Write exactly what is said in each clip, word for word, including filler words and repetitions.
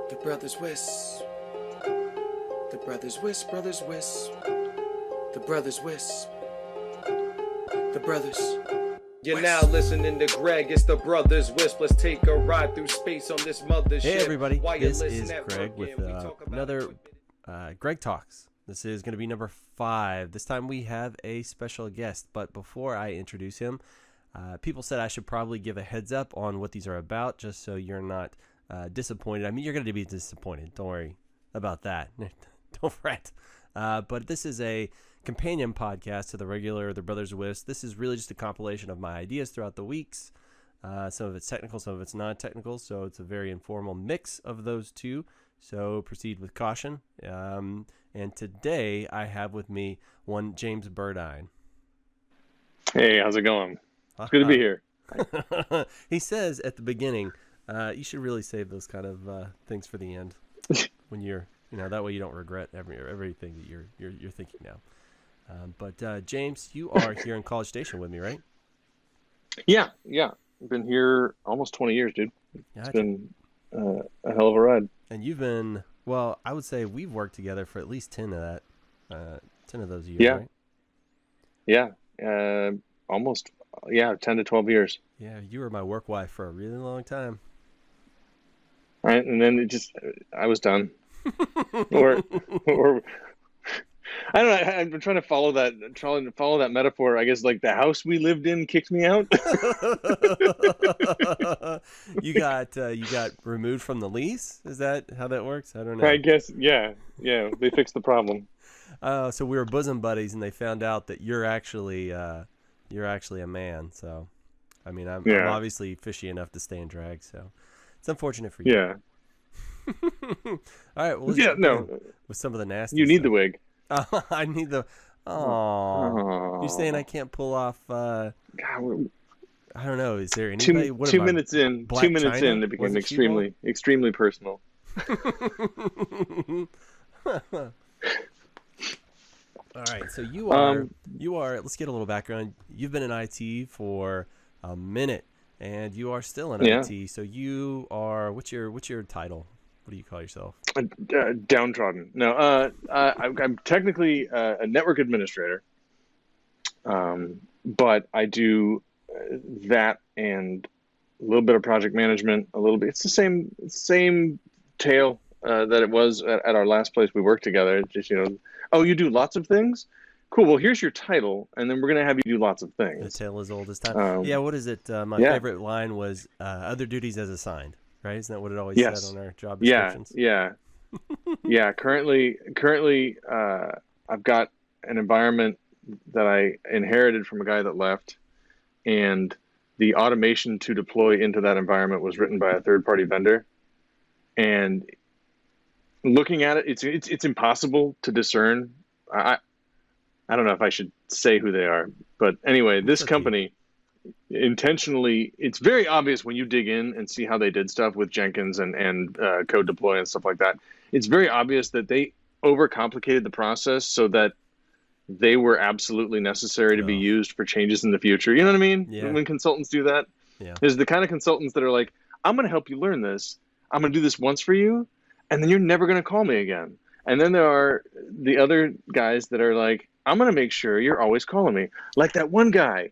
The brothers Wisp. The brothers Wisp, brothers Wisp. The brothers Wisp. The brothers. You're now listening to Greg. It's the Brothers Wisp. Let's take a ride through space on this mothership. Hey everybody, While this you're is listening, Greg networking, with we uh, talk about another it. uh, Greg Talks. This is going to be number five. This time we have a special guest, but before I introduce him, uh, people said I should probably give a heads up on what these are about, just so you're not uh, disappointed. I mean, you're going to be disappointed. Don't worry about that. Don't fret. Uh, but this is a companion podcast to the regular The Brothers Wisp. This is really just a compilation of my ideas throughout the weeks. Uh, some of it's technical, some of it's non-technical, so it's a very informal mix of those two. So proceed with caution. Um, and today I have with me one James Burdine. Hey, how's it going? It's good to be here. He says at the beginning, uh, you should really save those kind of uh, things for the end when you're, you know, that way you don't regret every everything that you're you're, you're thinking now. Um, but uh, James, you are here in College Station with me, right? Yeah, yeah. I've been here almost twenty years, dude. It's Gotcha. been uh, a hell of a ride. And you've been, well, I would say we've worked together for at least ten of that, uh, ten of those years, Yeah. right? Yeah, uh, almost, yeah, ten to twelve years. Yeah, you were my work wife for a really long time. All right, and then it just, I was done. or, or, I don't know. I, I've been trying to follow that, trying to follow that metaphor. I guess like the house we lived in kicked me out. you got uh, you got removed from the lease? Is that how that works? I don't know. I guess, yeah, yeah. They fixed the problem. Uh, so we were bosom buddies, and they found out that you're actually uh, you're actually a man. So, I mean, I'm, I'm Yeah. obviously fishy enough to stay in drag. So, it's unfortunate for you. Yeah, All right. Well, let's yeah. jump No, in with some of the nasty. you need the stuff. wig. Uh, I need the. Oh, Aw. you saying I can't pull off? Uh, God, we're- I don't know. Is there anybody? two what two am I, minutes in, Black two minutes China? in, it became Wasn't she bald? extremely, extremely personal. All right, so you are Um, you are. Let's get a little background. You've been in I T for a minute, and you are still in Yeah. I T. So you are. What's your what's your title? What do you call yourself? Uh, downtrodden. No, uh, uh, I'm, I'm technically uh, a network administrator, um, but I do uh, that and a little bit of project management. A little bit. It's the same same tale uh, that it was at, at our last place we worked together. It's just, you know, oh, you do lots of things. Cool. Well, here's your title, and then we're gonna have you do lots of The things. tale as old as time. Um, yeah. What is it? Uh, my yeah. favorite line was uh, "other duties as assigned." Right? Isn't that what it always Yes. said on our job Yeah, descriptions? yeah, yeah. Currently, currently, uh, I've got an environment that I inherited from a guy that left, and the automation to deploy into that environment was written by a third-party vendor. And looking at it, it's it's it's impossible to discern. I I don't know if I should say who they are, but anyway, this okay. company intentionally, it's very obvious when you dig in and see how they did stuff with Jenkins and and uh, code deploy and stuff like that. It's very obvious that they overcomplicated the process so that they were absolutely necessary to be Oh. used for changes in the future. You know what I mean? Yeah. When consultants do that, Yeah. there's the kind of consultants that are like, I'm going to help you learn this. I'm going to do this once for you, and then you're never going to call me again. And then there are the other guys that are like, I'm going to make sure you're always calling me. Like that one guy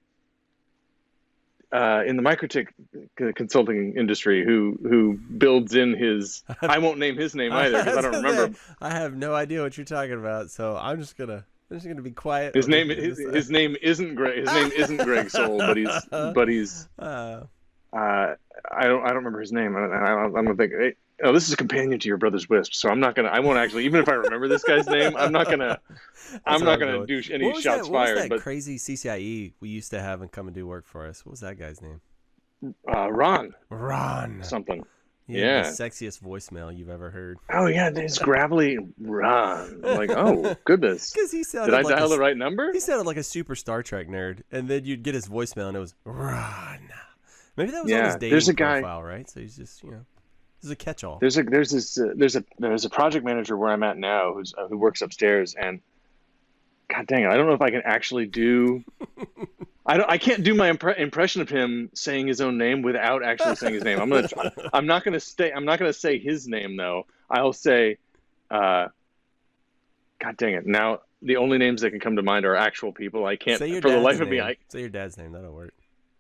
uh, in the Microtik consulting industry who who builds in his, I won't name his name either because I don't remember. I have no idea what you're talking about, so I'm just gonna I'm just gonna be quiet. His over name here. his, Just, uh, his name isn't Greg. His name isn't Greg Soul, but he's but he's uh, uh, I don't I don't remember his name. I, I, I'm gonna think. Hey, oh, this is a companion to your Brother's Wisp, so I'm not gonna. I won't actually. Even if I remember this guy's name, I'm not gonna. I'm what not I'm gonna going. do any what was shots that, what was fired. that But crazy C C I E we used to have and come and do work for us? What was that guy's name? uh, Ron Ron. something. He had Yeah. the sexiest voicemail you've ever heard. Oh yeah, it's gravelly Ron. I'm like, oh goodness. Because he sounded Did I like dial a, the right number? He sounded like a super Star Trek nerd, and then you'd get his voicemail, and it was Ron. Maybe that was on Yeah, his dating there's a guy- profile, right? So he's just, you know, he's a catch-all. There's a there's this uh, there's a there's a project manager where I'm at now who's uh, who works upstairs, and God dang it, I don't know if I can actually do. I don't. I can't do my impre- impression of him saying his own name without actually saying his name. I'm gonna. Try, I'm not gonna stay. I'm not gonna say his name though. I'll say. Uh, God dang it! Now the only names that can come to mind are actual people. I can't. Say your For the dad's life of me, name. I. Say your dad's name. That'll work.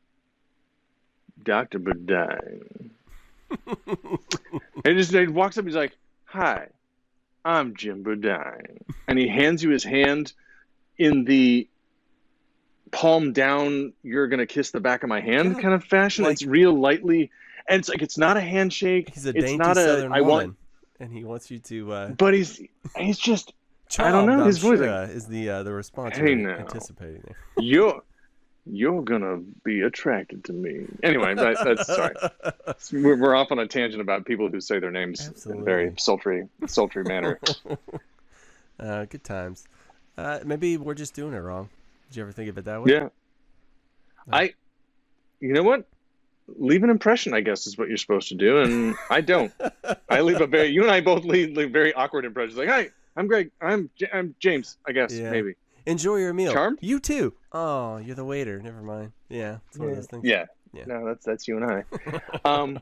Doctor Bodine. And just he walks up. He's like, "Hi, I'm Jim Bodine," and he hands you his hand in the palm down, you're gonna kiss the back of my hand Yeah, kind of fashion. like- It's real lightly, and it's like it's not a handshake. He's a it's dainty not a. Southern I woman, want, and he wants you to. Uh, but he's he's just. I "Child, don't know, I'm his voice, sure," like, is the uh, the response "Hey, you're now." anticipating there. You're you're gonna be attracted to me anyway. That, that's sorry. We're, we're off on a tangent about people who say their names in a very Absolutely. sultry sultry manner. Uh, good times. Uh, maybe we're just doing it wrong. Did you ever think of it that way? Yeah. I. You know what? Leave an impression, I guess, is what you're supposed to do, and I don't. I leave a very. You and I both leave, leave very awkward impressions. Like, hi, I'm Greg. I'm J- I'm James. I guess Yeah. maybe. Enjoy your meal. Charmed? You too. Oh, you're the waiter. Never mind. Yeah, it's one of those things. Yeah. Yeah. No, that's that's you and I. um.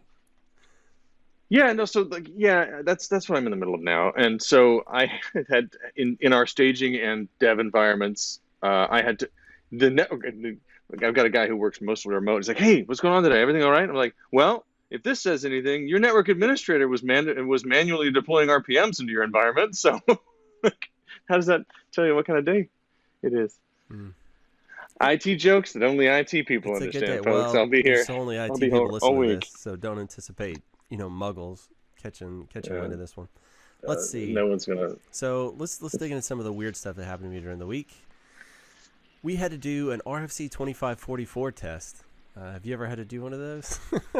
Yeah. No. So like, yeah, that's that's what I'm in the middle of now, and so I had in in our staging and dev environments, uh, I had to the network. Like I've got a guy who works mostly remote. He's like, "Hey, what's going on today? Everything all right?" I'm like, "Well, if this says anything, your network administrator was man was manually deploying R P Ms into your environment. So, how does that tell you what kind of day it is?" Hmm. I T jokes that only I T people It's a good understand, day. folks. Well, I'll be here. there's only I T I'll be people here listening all to week. this, so don't anticipate, you know, muggles catching catching Yeah. wind of this one. Let's Uh, see. No one's gonna. So let's let's dig into some of the weird stuff that happened to me during the week. We had to do an R F C twenty-five forty-four test. Uh, have you ever had to do one of those?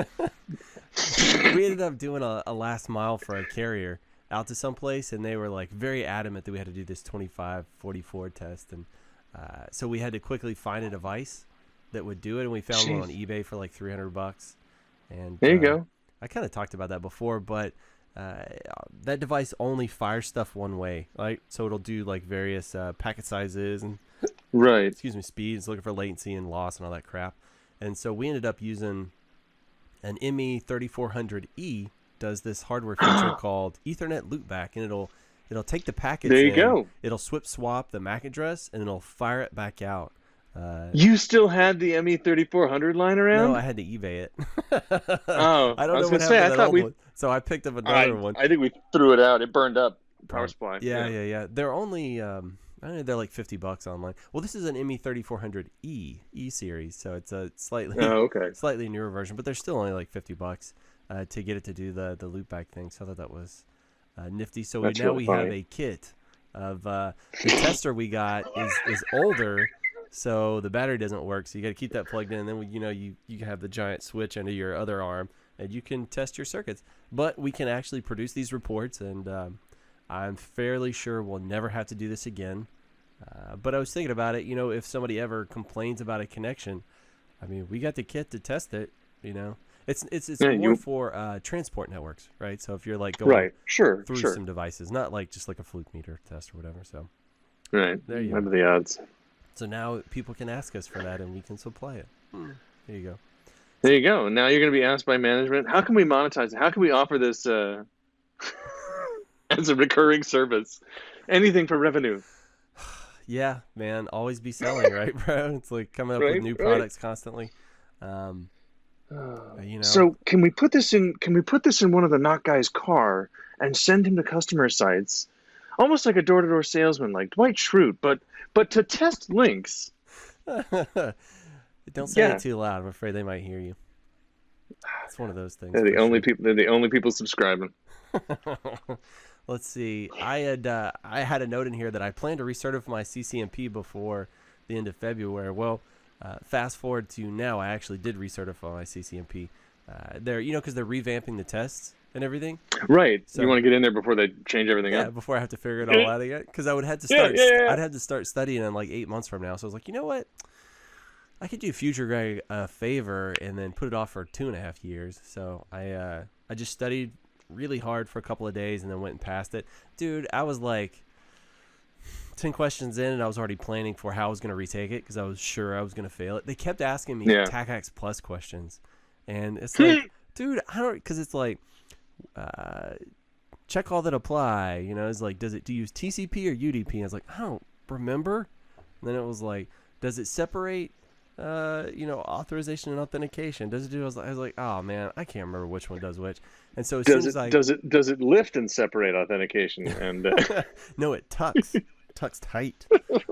We ended up doing a, a last mile for a carrier out to someplace, and they were like very adamant that we had to do this twenty-five forty-four test, and uh, so we had to quickly find a device that would do it, and we found one on Jeez. eBay for like three hundred bucks. And There you uh, go. I kind of talked about that before, but uh, that device only fires stuff one way, right? So it'll do like various uh, packet sizes and Right. excuse me, speeds, looking for latency and loss and all that crap. And so we ended up using an M E thirty-four hundred E. Does this hardware feature called Ethernet Loopback, and it'll it'll take the packets. There you in, go. It'll swip swap the M A C address, and it'll fire it back out. Uh, You still had the M E thirty-four hundred lying around? no, I had to eBay it. Oh, I don't I was know what happened gonna say, I to that thought old we- one. So I picked up I, another one. I think we threw it out. It burned up. Power Prob- supply. Yeah, yeah, yeah. They're only, um, I don't know, they're like fifty bucks online. Well, this is an M E thirty-four hundred E E series, so it's a slightly Oh, okay. slightly newer version, but they're still only like fifty bucks uh, to get it to do the the loopback thing. So I thought that was uh, nifty. So we, That's now really we have funny. a kit of uh, the tester we got is is older, so the battery doesn't work. So you got to keep that plugged in. And then we, you know you you have the giant switch under your other arm, and you can test your circuits. But we can actually produce these reports, and um, I'm fairly sure we'll never have to do this again. Uh, but I was thinking about it, you know, if somebody ever complains about a connection, I mean, we got the kit to test it, you know. It's it's it's Yeah, more you- for uh, transport networks, right? So if you're like going Right. Sure. through Sure. some devices, not like just like a fluke meter test or whatever. So Right. There you What are the odds? so now people can ask us for that, and we can supply it. Hmm. There you go. There you go. Now you're going to be asked by management, how can we monetize it? How can we offer this uh, as a recurring service? Anything for revenue. Yeah, man, always be selling, right, bro? It's like coming up Right, with new right. products constantly. Um, you know, So can we put this in? Can we put this in one of the knock guy's car and send him to customer sites, almost like a door-to-door salesman, like Dwight Schrute, but but to test links? don't say Yeah. it too loud. I'm afraid they might hear you. It's one of those things. They're the for only sure. people. They're the only people subscribing. Let's see. I had uh, I had a note in here that I plan to recertify my C C M P before the end of February. Well, uh, fast forward to now, I actually did recertify my C C M P. Uh, they're you know because they're revamping the tests and everything. Right. So- you want to get in there before they change everything Yeah, up. before I have to figure it all out again, because I would have to Yeah, start. yeah, yeah. I'd have to start studying in like eight months from now. So I was like, you know what? I could do future Greg a favor and then put it off for two and a half years. So I uh, I just studied really hard for a couple of days and then went and passed it. Dude, I was like ten questions in, and I was already planning for how I was going to retake it because I was sure I was going to fail it. They kept asking me Yeah. TACAX Plus questions, and it's like, dude, I don't, because it's like, uh, check all that apply. You know, it's like, does it do you use T C P or U D P? And I was like, I don't remember. And then it was like, does it separate, uh, you know, authorization and authentication? Does it do? I was like, I was like, oh man, I can't remember which one does which. And so as Does soon it as I does it does it lift and separate authentication? And uh, no, it tucks, tucks tight.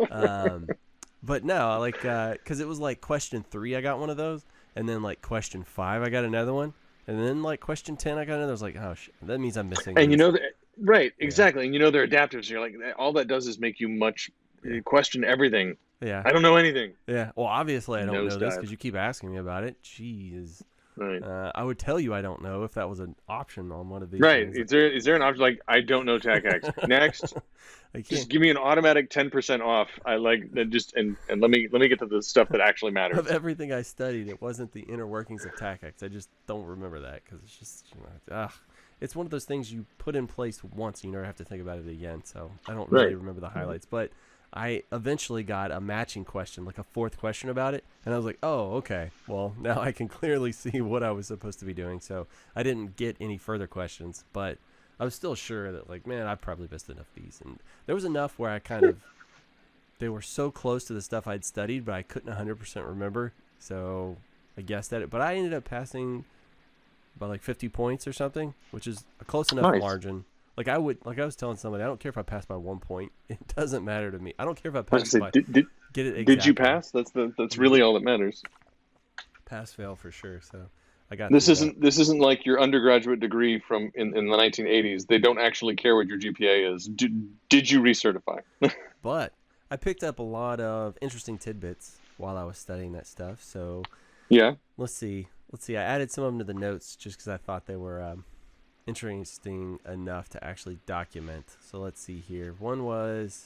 Um, but no, like, uh, cause it was like question three, I got one of those, and then like question five, I got another one, and then like question ten, I got another. I was like, oh shit, that means I'm missing. and you these. know that right exactly, and you know they're adaptive. So you're like, all that does is make you much you question everything. yeah, I don't know anything. yeah. Well, obviously I don't know this Nosedive. because you keep asking me about it. Jeez. Right. Uh, I would tell you I don't know if that was an option on one of these. Right. things. Is there is there an option like I don't know TACAX? Next, I can't. just give me an automatic ten percent off. I like that just and, and let me let me get to the stuff that actually matters. Of everything I studied, it wasn't the inner workings of TACAX. I just don't remember that because it's just, you know, ugh. It's one of those things you put in place once and you never have to think about it again. So I don't really Right. remember the highlights. But I eventually got a matching question, like a fourth question about it. And I was like, oh, okay. Well, now I can clearly see what I was supposed to be doing. So I didn't get any further questions. But I was still sure that, like, man, I probably missed enough of these. And there was enough where I kind of, they were so close to the stuff I'd studied, but I couldn't one hundred percent remember. So I guessed at it. But I ended up passing by like fifty points or something, which is a close enough Nice. margin. Like I would, like I was telling somebody, I don't care if I pass by one point. It doesn't matter to me. I don't care if I I was pass gonna by. say, did, did, Get it exactly. did you pass? That's the that's really all that matters. Pass fail for sure. So I got This through isn't this isn't like your undergraduate degree from in, in the nineteen eighties. They don't actually care what your G P A is. Did, did you recertify? that. But I picked up a lot of interesting tidbits while I was studying that stuff. So Yeah. let's see. Let's see. I added some of them to the notes just because I thought they were um, interesting enough to actually document. So let's see here. One was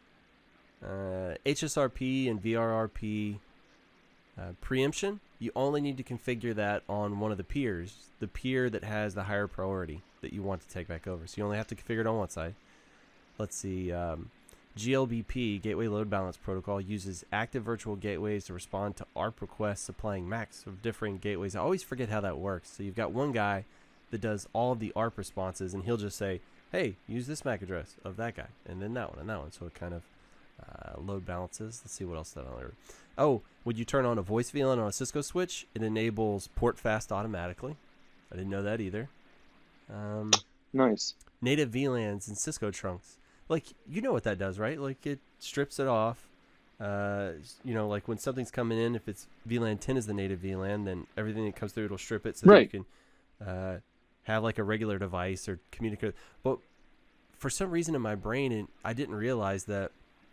uh, H S R P and V R R P uh, preemption. You only need to configure that on one of the peers, the peer that has the higher priority that you want to take back over. So you only have to configure it on one side. Let's see. Um, G L B P, Gateway Load Balance Protocol, uses active virtual gateways to respond to A R P requests supplying M A Cs of differing gateways. I always forget how that works. So you've got one guy that does all of the A R P responses, and he'll just say, hey, use this M A C address of that guy, and then that one, and that one. So it kind of uh, load balances. Let's see what else that on there. Oh, when you turn on a voice V LAN on a Cisco switch, it enables port fast automatically. I didn't know that either. Um, Nice. native V LANs and Cisco trunks. Like, you know what that does, right? Like, it strips it off. Uh, you know, like when something's coming in, if it's V LAN ten is the native V LAN, then everything that comes through, it'll strip it so Right. that you can uh, have like a regular device or communicate. But for some reason in my brain, and I didn't realize that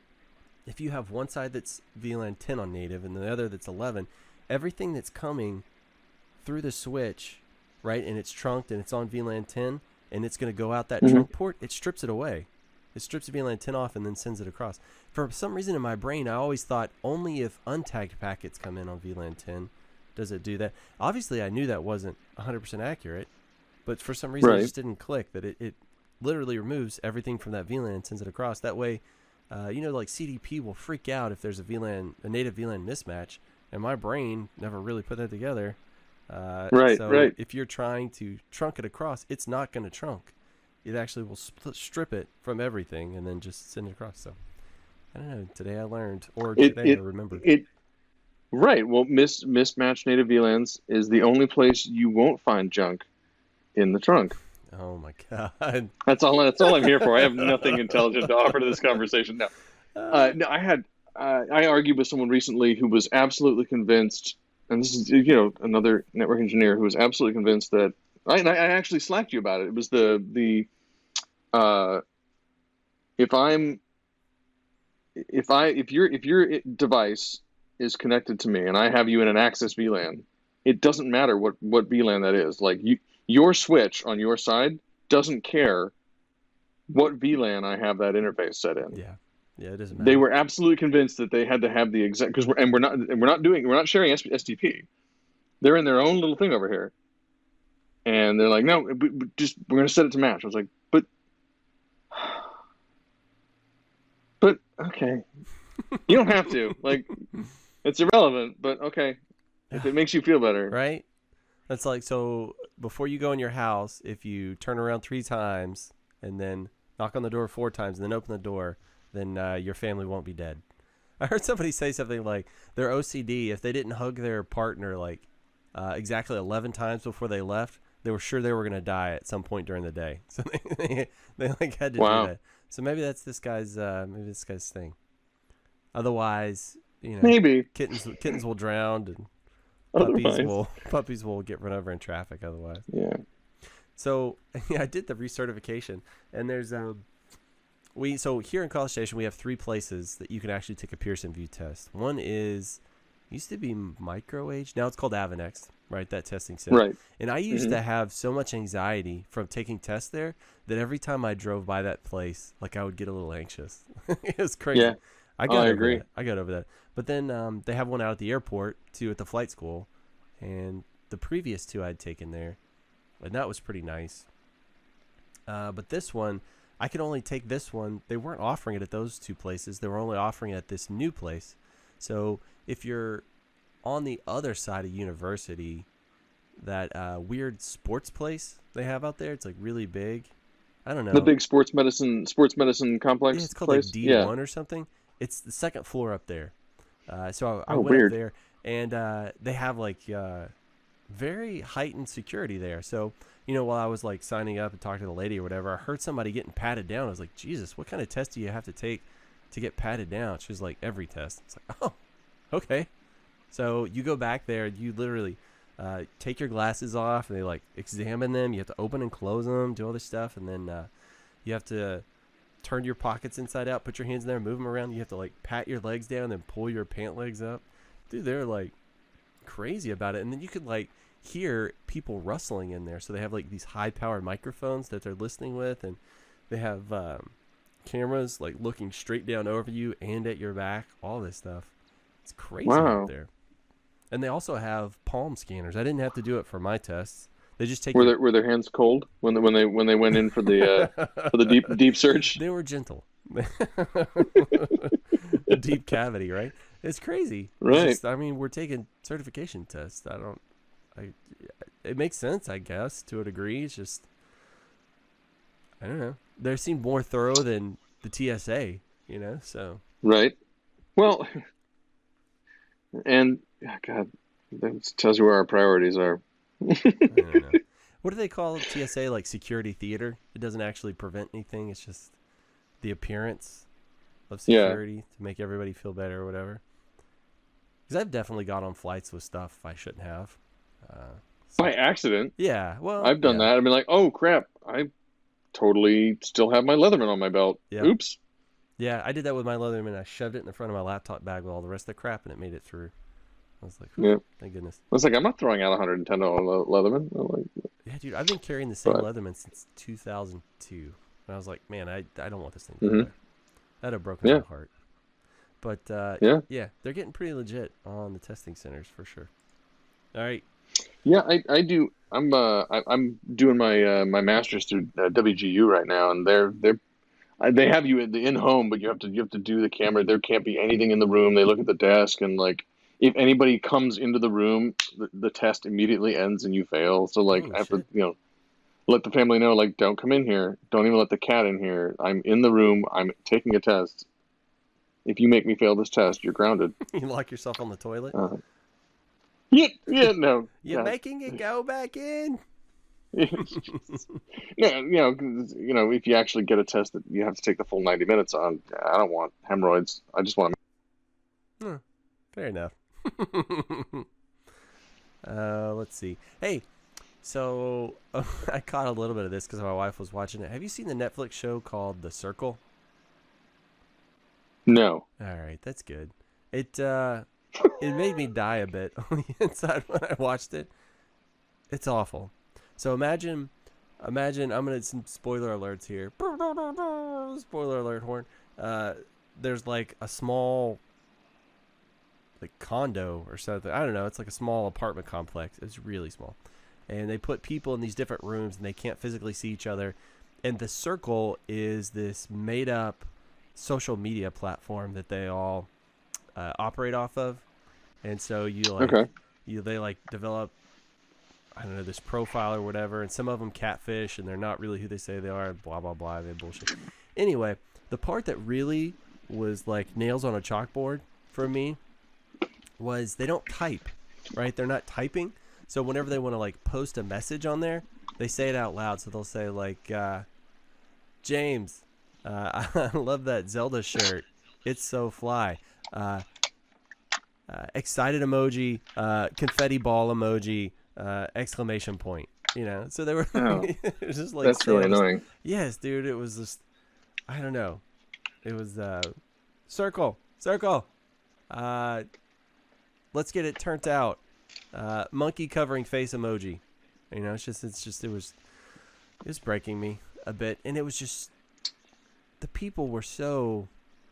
if you have one side that's V LAN ten on native and the other that's eleven, everything that's coming through the switch, right, and it's trunked and it's on V LAN ten, and it's going to go out that Mhm. trunk port, it strips it away. It strips V LAN ten off and then sends it across. For some reason in my brain, I always thought only if untagged packets come in on V LAN ten does it do that. Obviously, I knew that wasn't one hundred percent accurate, but for some reason Right. it just didn't click that it, it literally removes everything from that V LAN and sends it across. That way, uh, you know, like C D P will freak out if there's a V LAN, a native V LAN mismatch, and my brain never really put that together. Uh, Right, so right. if you're trying to trunk it across, it's not going to trunk. It actually will split, strip it from everything and then just send it across. So I don't know. Today I learned, or It today it I remembered. it. Right. Well, mis mismatched native V LANs is the only place you won't find junk in the trunk. Oh my god. That's all. That's all I'm here for. I have nothing intelligent to offer to this conversation. No. Uh, no, I had uh, I argued with someone recently who was absolutely convinced, and this is you know another network engineer who was absolutely convinced that I, and I I actually slacked you about it. It was the the uh, if I'm if I if your if your device is connected to me and I have you in an access V LAN, it doesn't matter what what V LAN that is. Like you, your switch on your side doesn't care what V LAN I have that interface set in. Yeah. Yeah, it doesn't matter. They were absolutely convinced that they had to have the exact because we're and we're not and we're not doing we're not sharing S T P. They're in their own little thing over here, and they're like, no, we, we just we're gonna set it to match. I was like, but But okay, you don't have to. Like, it's irrelevant. But okay, if it makes you feel better, Right? That's like, so before you go in your house, if you turn around three times and then knock on the door four times and then open the door, then uh, your family won't be dead. I heard somebody say something like their O C D, if they didn't hug their partner like uh, exactly eleven times before they left, they were sure they were going to die at some point during the day. So they, they, they like had to Wow. do that. So maybe that's this guy's uh, maybe this guy's thing. Otherwise, you know, maybe. kittens kittens will drown and puppies Otherwise, will puppies will get run over in traffic otherwise. yeah. So yeah, I did the recertification, and there's um we so here in College Station we have three places that you can actually take a Pearson VUE test. One is used to be MicroAge, now it's called Avanex, right? That testing center. Right. And I used Mhm. to have so much anxiety from taking tests there that every time I drove by that place, like I would get a little anxious. It was crazy. Yeah. I Oh, got I over agree. that. I got over that. But then um, they have one out at the airport too at the flight school, and the previous two I'd taken there, and that was pretty nice. Uh, but this one, I could only take this one. They weren't offering it at those two places. They were only offering it at this new place. So if you're on the other side of university, that uh, weird sports place they have out there, it's like really big. I don't know. The big sports medicine sports medicine complex. Yeah, it's called place? like D Yeah. one or something. It's the second floor up there. Uh, so I, I Oh, went weird. up there, and uh, they have like uh, very heightened security there. So, you know, while I was like signing up and talking to the lady or whatever, I heard somebody getting patted down. I was like, Jesus, what kind of test do you have to take to get patted down? She was like, every test. It's like, oh, okay. So you go back there, you literally uh, take your glasses off, and they like examine them. You have to open and close them, do all this stuff, and then uh, you have to turn your pockets inside out, put your hands in there, move them around. You have to like pat your legs down and pull your pant legs up. Dude, they're like crazy about it. And then you could like hear people rustling in there. So they have like these high powered microphones that they're listening with, and they have um, cameras like looking straight down over you and at your back, all this stuff. It's crazy Wow. out there. And they also have palm scanners. I didn't have to do it for my tests. They just take Were your- their were their hands cold when they, when they when they went in for the uh, for the deep deep search? They were gentle. A deep cavity, right? It's crazy. It's Right. just- I mean, we're taking certification tests. I don't. I. It makes sense, I guess, to a degree. It's just. I don't know. They seem more thorough than the T S A. You know, so. Right. Well, and oh, God, that tells you where our priorities are. I don't know. What do they call T S A? Like security theater? It doesn't actually prevent anything. It's just the appearance of Yeah. security to make everybody feel better or whatever. Because I've definitely got on flights with stuff I shouldn't have. Uh, so- By accident, yeah, well, I've done yeah. that. I've been like, oh crap, I totally still have my Leatherman on my belt. Yeah. Oops. Yeah, I did that with my Leatherman. I shoved it in the front of my laptop bag with all the rest of the crap, and it made it through. I was like, "Whew, Yeah. thank goodness. I was like, I'm not throwing out one hundred ten dollars Leatherman. I'm like, Yeah, dude, I've been carrying the same But- Leatherman since two thousand two. And I was like, man, I, I don't want this thing. Mhm. That'd have broken Yeah. my heart. But uh, Yeah. yeah, they're getting pretty legit on the testing centers for sure. All right. yeah, I, I do. I'm uh I, I'm doing my uh, my master's through uh, W G U right now, and they're they're uh, they have you in the in home, but you have to you have to do the camera. There can't be anything in the room. They look at the desk, and like if anybody comes into the room, the, the test immediately ends and you fail. So like Holy I have to shit. you know let the family know, like, don't come in here. Don't even let the cat in here. I'm in the room. I'm taking a test. If you make me fail this test, you're grounded. You lock yourself on the toilet. Uh, yeah, yeah, no. You're God. making it go back in. No, you know, 'cause, you know, if you actually get a test that you have to take the full ninety minutes on, I don't want hemorrhoids. I just want to. Fair enough. uh, let's see. Hey, so I caught a little bit of this because my wife was watching it. Have you seen the Netflix show called The Circle? No. All right, that's good. It uh, it made me die a bit on the inside when I watched it. It's awful. So imagine, imagine I'm gonna some spoiler alerts here. Spoiler alert horn. Uh, there's like a small, like condo or something. I don't know. It's like a small apartment complex. It's really small, and they put people in these different rooms, and they can't physically see each other. And the circle is this made up social media platform that they all uh, operate off of, and so you like Okay. you they like develop, I don't know, this profile or whatever, and some of them catfish and they're not really who they say they are. Blah blah blah. They bullshit. Anyway, the part that really was like nails on a chalkboard for me was they don't type, right? They're not typing. So whenever they want to like post a message on there, they say it out loud. So they'll say like, uh, James, uh, I love that Zelda shirt. It's so fly. Uh, uh, excited emoji, uh, confetti ball emoji, uh, exclamation point. You know, so they were Oh, it was just like that's really sales. annoying. Yes, dude. It was just, I don't know. It was uh, circle, circle. Uh, let's get it turned out. Uh, monkey covering face emoji. You know, it's just, it's just, it was, it was breaking me a bit, and it was just, the people were so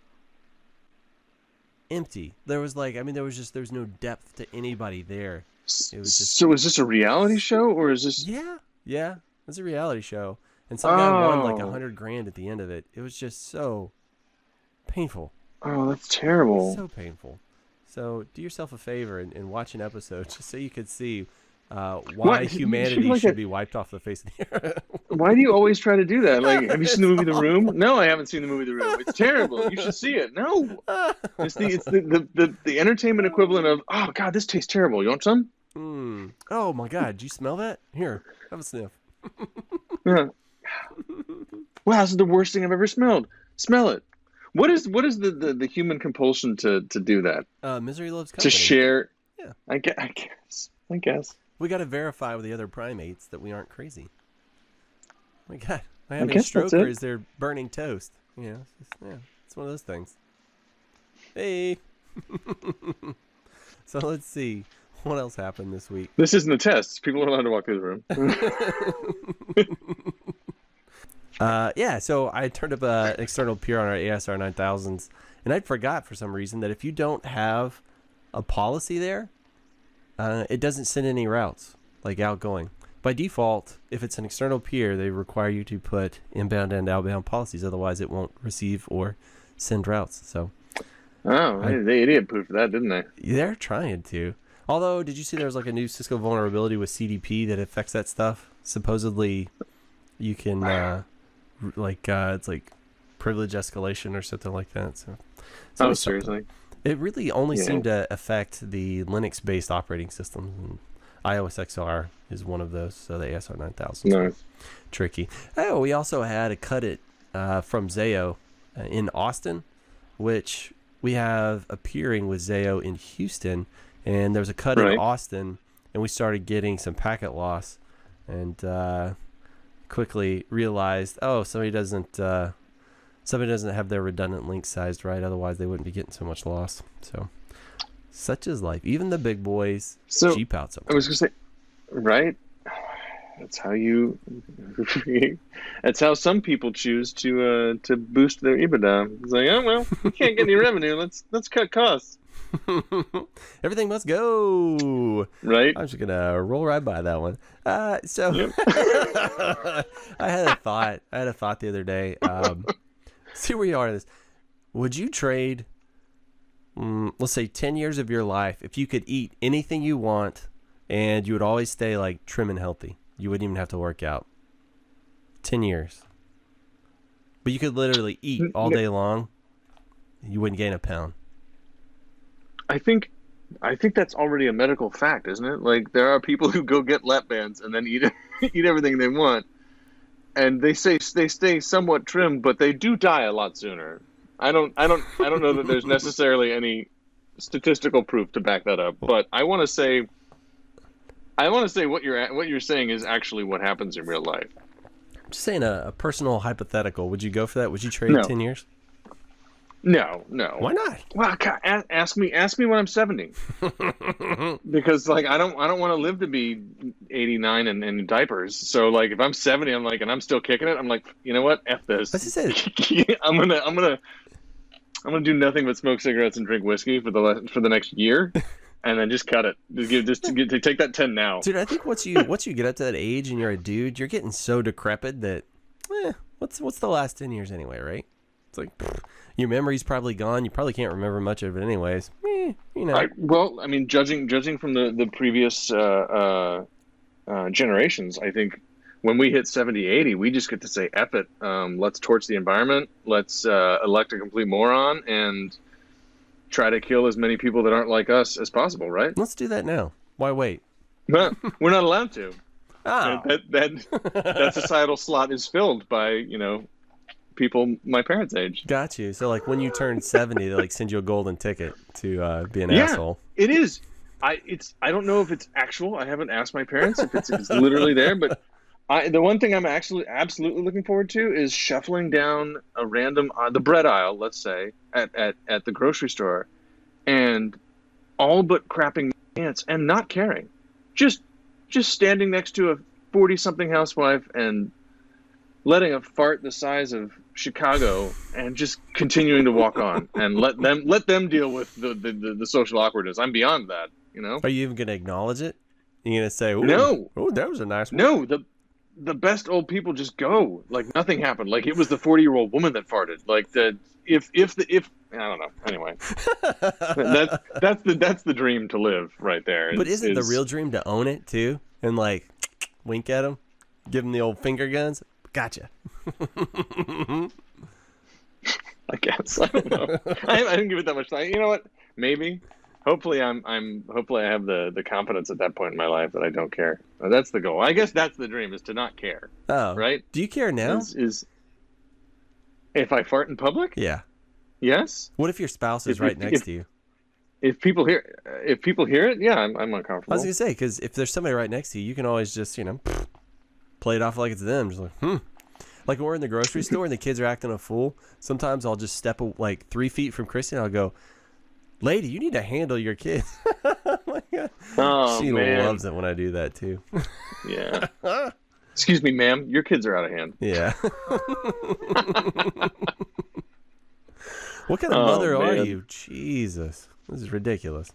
empty. There was like, I mean, there was just, there was no depth to anybody there. It was just, So is this a reality show or is this? yeah, yeah. It's a reality show, and some guy won like a Oh. hundred grand at the end of it. It was just so painful. Oh, that's terrible. So painful. So do yourself a favor and, and watch an episode just so you could see uh, why What? humanity Like should a- be wiped off the face of the earth. Why do you always try to do that? Like, have you seen the movie The Room? No, I haven't seen the movie The Room. It's terrible. You should see it. No, it's the it's the the, the, the entertainment equivalent of, oh God, this tastes terrible. You want some? Mm. Oh my God! Do you smell that? Here, have a sniff. Yeah. Wow, this is the worst thing I've ever smelled. Smell it. What is what is the, the, the human compulsion to, to do that? Uh, misery loves company. To share? Yeah. I guess. I guess. I guess. We got to verify with the other primates that we aren't crazy. My God, I have a guess stroke that's it. or is there burning toast? You know, it's, just- yeah, it's one of those things. Hey. So let's see what else happened this week. This isn't a test. People are allowed to walk through the room. Uh, yeah, so I turned up uh, an external peer on our A S R nine thousands, and I forgot for some reason that if you don't have a policy there, uh, it doesn't send any routes, like outgoing. By default, if it's an external peer, they require you to put inbound and outbound policies, otherwise it won't receive or send routes. So Oh, I- they idiot proofed that, didn't they? they're trying to. Although, did you see there was like a new Cisco vulnerability with C D P that affects that stuff? Supposedly, you can uh, r- like uh, it's like privilege escalation or something like that. So, so Oh, it's something. seriously? It really only Yeah. seemed to affect the Linux-based operating systems. And iOS X R is one of those. So the A S R nine thousand. Nice. Tricky. Oh, we also had a cut it uh, from Zayo uh, in Austin, which we have appearing with Zayo in Houston, and there was a cut Right. in Austin, and we started getting some packet loss, and uh, quickly realized, oh, somebody doesn't uh, somebody doesn't have their redundant link sized right, otherwise they wouldn't be getting so much loss. So, such is life. Even the big boys So cheap out sometimes. I was gonna say, right? That's how you. That's how some people choose to uh, to boost their EBITDA. It's like, oh well, we can't get any revenue. Let's let's cut costs, Everything must go. right? I'm just gonna roll right by that one. Uh, so I had a thought. I had a thought the other day. Um, see where you are in this. Would you trade, mm, let's say, ten years of your life if you could eat anything you want, and you would always stay like trim and healthy? You wouldn't even have to work out. Ten years, but you could literally eat all day long. You wouldn't gain a pound. I think, I think that's already a medical fact, isn't it? Like there are people who go get lap bands and then eat eat everything they want, and they say they stay somewhat trim, but they do die a lot sooner. I don't, I don't, I don't know that there's necessarily any statistical proof to back that up, but I want to say, I want to say what you're what you're saying is actually what happens in real life. I'm just saying a, a personal hypothetical. Would you go for that? Would you trade No. ten years? No, no. Why not? Well, God, a- ask me, ask me when I'm seventy, because like I don't, I don't want to live to be eighty-nine and in diapers. So like, if I'm seventy, I'm like, and I'm still kicking it, I'm like, you know what? F this. That's just it. I'm gonna, I'm gonna, I'm gonna do nothing but smoke cigarettes and drink whiskey for the le- for the next year, and then just cut it. Just, give, just to get, to take that ten now. Dude, I think once you once you get up to that age and you're a dude, you're getting so decrepit that, eh, what's what's the last ten years anyway, right? It's like pfft, your memory's probably gone. You probably can't remember much of it anyways. Eh, you know. I, well, I mean, judging judging from the the previous uh, uh, uh, generations, I think when we hit seventy, eighty, we just get to say, F it. Um, let's torch the environment. Let's uh, elect a complete moron and try to kill as many people that aren't like us as possible, right? Let's do that now. Why wait? No, we're not allowed to. Oh. That, that, that societal slot is filled by, you know, people my parents' age. Got you. So, like, when you turn seventy, they, like, send you a golden ticket to uh, be an Yeah, asshole. it is. I it's I don't know if it's actual. I haven't asked my parents if it's, if it's literally there, but I, the one thing I'm actually absolutely looking forward to is shuffling down a random uh, the bread aisle, let's say, at, at, at the grocery store, and all but crapping my pants and not caring, just just standing next to a forty-something housewife and letting a fart the size of Chicago and just continuing to walk on and let them let them deal with the, the, the, the social awkwardness. I'm beyond that, you know. Are you even going to acknowledge it? You're going to say, Ooh, No. oh, that was a nice one. No, the the best old people just go like nothing happened. Like it was the forty-year-old woman that farted. Like the if if the if I don't know. Anyway, that's that's the that's the dream to live right there. But is- isn't is- the real dream to own it, too? And, like, wink at them? Give them the old finger guns? Gotcha. I guess I don't know. I, I didn't give it that much time. You know what? Maybe. Hopefully, I'm. I'm. Hopefully, I have the, the confidence at that point in my life that I don't care. Uh, That's the goal. I guess that's the dream: is to not care. Oh. Right? Do you care now? Is, is if I fart in public? Yeah. Yes. What if your spouse is If- right if- next if- to you? If people hear, if people hear it, yeah, I'm, I'm I uncomfortable. was going to say, because if there's somebody right next to you, you can always just, you know, play it off like it's them. Just like, hmm. Like when we're in the grocery store and the kids are acting a fool, sometimes I'll just step a, like three feet from Christy and I'll go, lady, you need to handle your kids. Oh my God. Oh She man. loves it when I do that too. Yeah. Excuse me, ma'am. Your kids are out of hand. Yeah. What kind of Oh, mother are man. you? Jesus. This is ridiculous.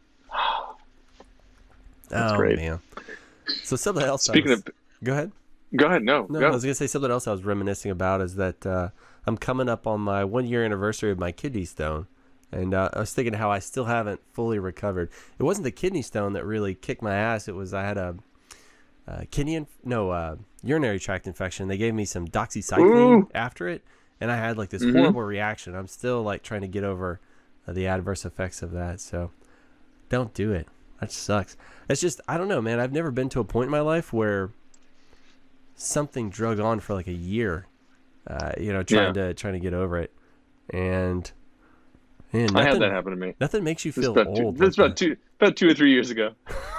That's oh, great. man. So something else. I Speaking was- of, Go ahead. go ahead. No, No, go. I was going to say something else I was reminiscing about is that uh, I'm coming up on my one year anniversary of my kidney stone. And uh, I was thinking how I still haven't fully recovered. It wasn't the kidney stone that really kicked my ass. It was I had a, uh kidney, inf- no, uh, urinary tract infection. They gave me some doxycycline Ooh. after it. And I had like this Mhm. horrible reaction. I'm still like trying to get over uh, the adverse effects of that. So don't do it. That sucks. It's just, I don't know, man. I've never been to a point in my life where something drug on for like a year, uh, you know, trying Yeah. to trying to get over it. And man, I nothing, had that happen to me. nothing makes you That's feel about two, old. that's like about two, about two or three years ago.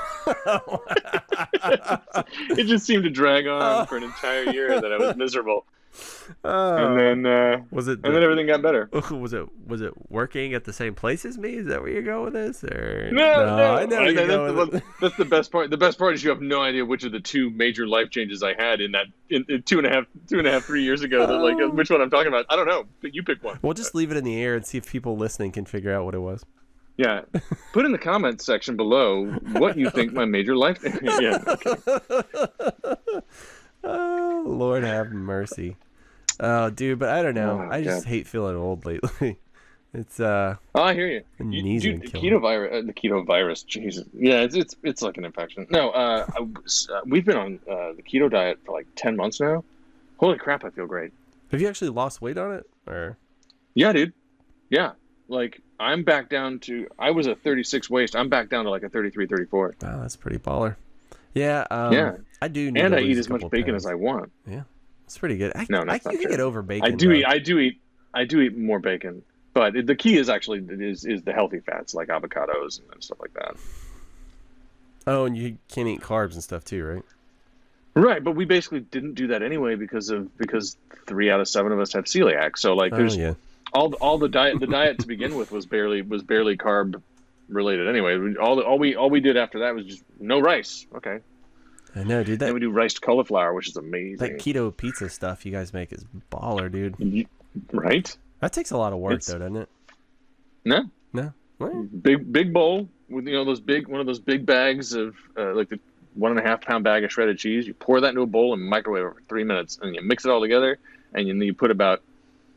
It just seemed to drag on for an entire year that I was miserable, Oh. and then uh, was it? and then The, everything got better. was it? Was it working at the same place as me? Is that where you're going with this? Or No, no, I know I- where you're that's, going the, with it. that's the best part. The best part is you have no idea which of the two major life changes I had in that in, in two and a half, two and a half, three years ago. That like Oh. which one I'm talking about. I don't know. But you pick one. We'll just leave it in the air and see if people listening can figure out what it was. Yeah, put in the comments section below what you think my major life. Yeah, okay. Oh, Lord have mercy. Oh, dude, but I don't know. Oh, I just God. hate feeling old lately. It's uh, Oh, I hear you. the You- knees dude, are the killing keto virus, uh, the keto virus, Jesus. Yeah, it's it's it's like an infection. No, uh, I was, uh we've been on uh, the keto diet for like ten months now. Holy crap, I feel great. Have you actually lost weight on it, or? Yeah, dude. Yeah, like I'm back down to. I was a thirty-six waist. I'm back down to like a thirty-three, thirty-four. Wow, that's pretty baller. Yeah. Um, Yeah. I do. Need And to I eat lose a as much couple bacon pounds. as I want. It's pretty good. I, No, I that's you not can true. get over bacon. I do though. eat. I do eat. I do eat more bacon. But the key is actually is is the healthy fats like avocados and stuff like that. Oh, and you can't eat carbs and stuff too, right? Right, but we basically didn't do that anyway because of because three out of seven of us have celiac. So like, there's oh yeah. all all the diet the diet to begin with was barely was barely carb related anyway. We- All the, all we all we did after that was just no rice. Okay, I know, dude. then That we do riced cauliflower, which is that amazing. keto pizza stuff you guys make is baller, dude. You- right? That takes a lot of work, It's- though, doesn't it? No, No. What? big big bowl with you know those big one of those big bags of uh, like the one and a half pound bag of shredded cheese. You pour that into a bowl and microwave it for three minutes, and you mix it all together, and then you put about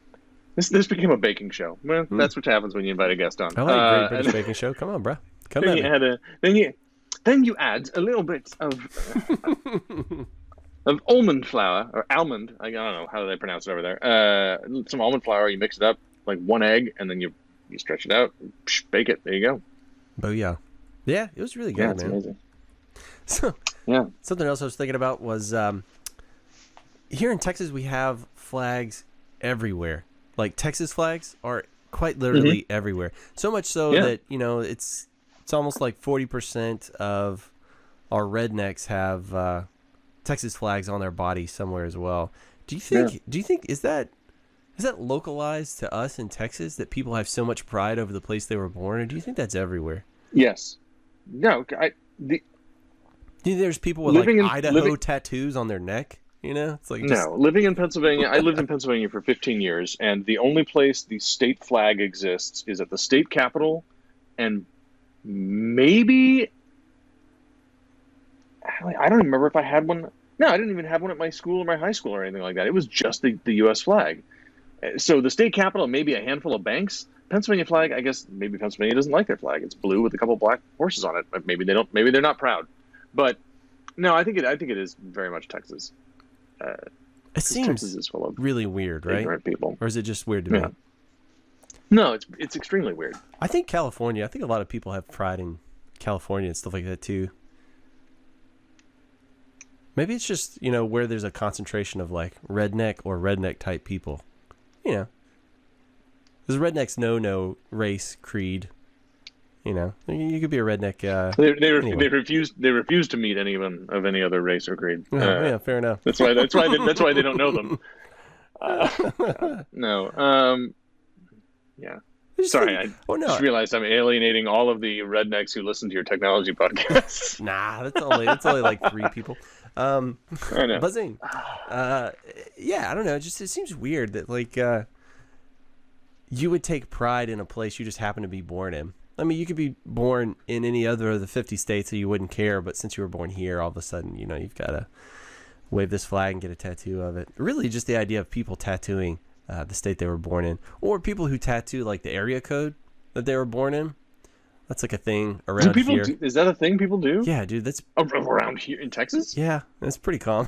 This this became a baking show. Well, mm. that's what happens when you invite a guest on. I like uh, Great British Baking Show. Come on, bro. Come then at you me. Add a, then you then you add a little bit of uh, of almond flour or almond. I don't know how do they pronounce it over there. Uh, some almond flour. You mix it up like one egg, and then you you stretch it out, psh, bake it. There you go. Booyah. Yeah, it was really good, yeah, it's man. Amazing. So, yeah. Something else I was thinking about was um, here in Texas we have flags everywhere. Like Texas flags are quite literally mm-hmm. everywhere. So much so yeah. that, you know, it's it's almost like forty percent of our rednecks have uh, Texas flags on their body somewhere as well. Do you think yeah. do you think is that is that localized to us in Texas that people have so much pride over the place they were born, or do you think that's everywhere? Yes. No, I the Do you think there's people with like in, Idaho living, tattoos on their neck? You know, it's like just... no. Living in Pennsylvania, I lived in Pennsylvania for fifteen years, and the only place the state flag exists is at the state capitol, and maybe I don't remember if I had one. No, I didn't even have one at my school or my high school or anything like that. It was just the, the U S flag. So the state capitol, maybe a handful of banks. Pennsylvania flag, I guess maybe Pennsylvania doesn't like their flag. It's blue with a couple black horses on it. Maybe they don't. Maybe they're not proud. But no, I think it. I think it is very much Texas. Uh, it seems Texas is full of really weird, right? Ignorant people, or is it just weird to yeah. me? No, it's it's extremely weird. I think California. I think a lot of people have pride in California and stuff like that too. Maybe it's just, you know, where there's a concentration of like redneck or redneck type people. You know, because rednecks know no race, creed. You know, you could be a redneck. Uh, they they, ref- anyway. they refuse they refuse to meet anyone of any other race or creed. Oh, uh, yeah, fair enough. That's why that's why they, that's why they don't know them. Uh, no, um, yeah. Sorry, think, I oh, no. just realized I'm alienating all of the rednecks who listen to your technology podcasts. Nah, that's only that's only like three people. Um, I know. Buzzing. Uh, yeah, I don't know. It just it seems weird that like uh, you would take pride in a place you just happen to be born in. I mean, you could be born in any other of the fifty states, so you wouldn't care. But since you were born here, all of a sudden, you know, you've got to wave this flag and get a tattoo of it. Really, just the idea of people tattooing uh, the state they were born in, or people who tattoo like the area code that they were born in. That's like a thing around do people here. Do, is that a thing people do? Yeah, dude. That's around here in Texas. Yeah, that's pretty common.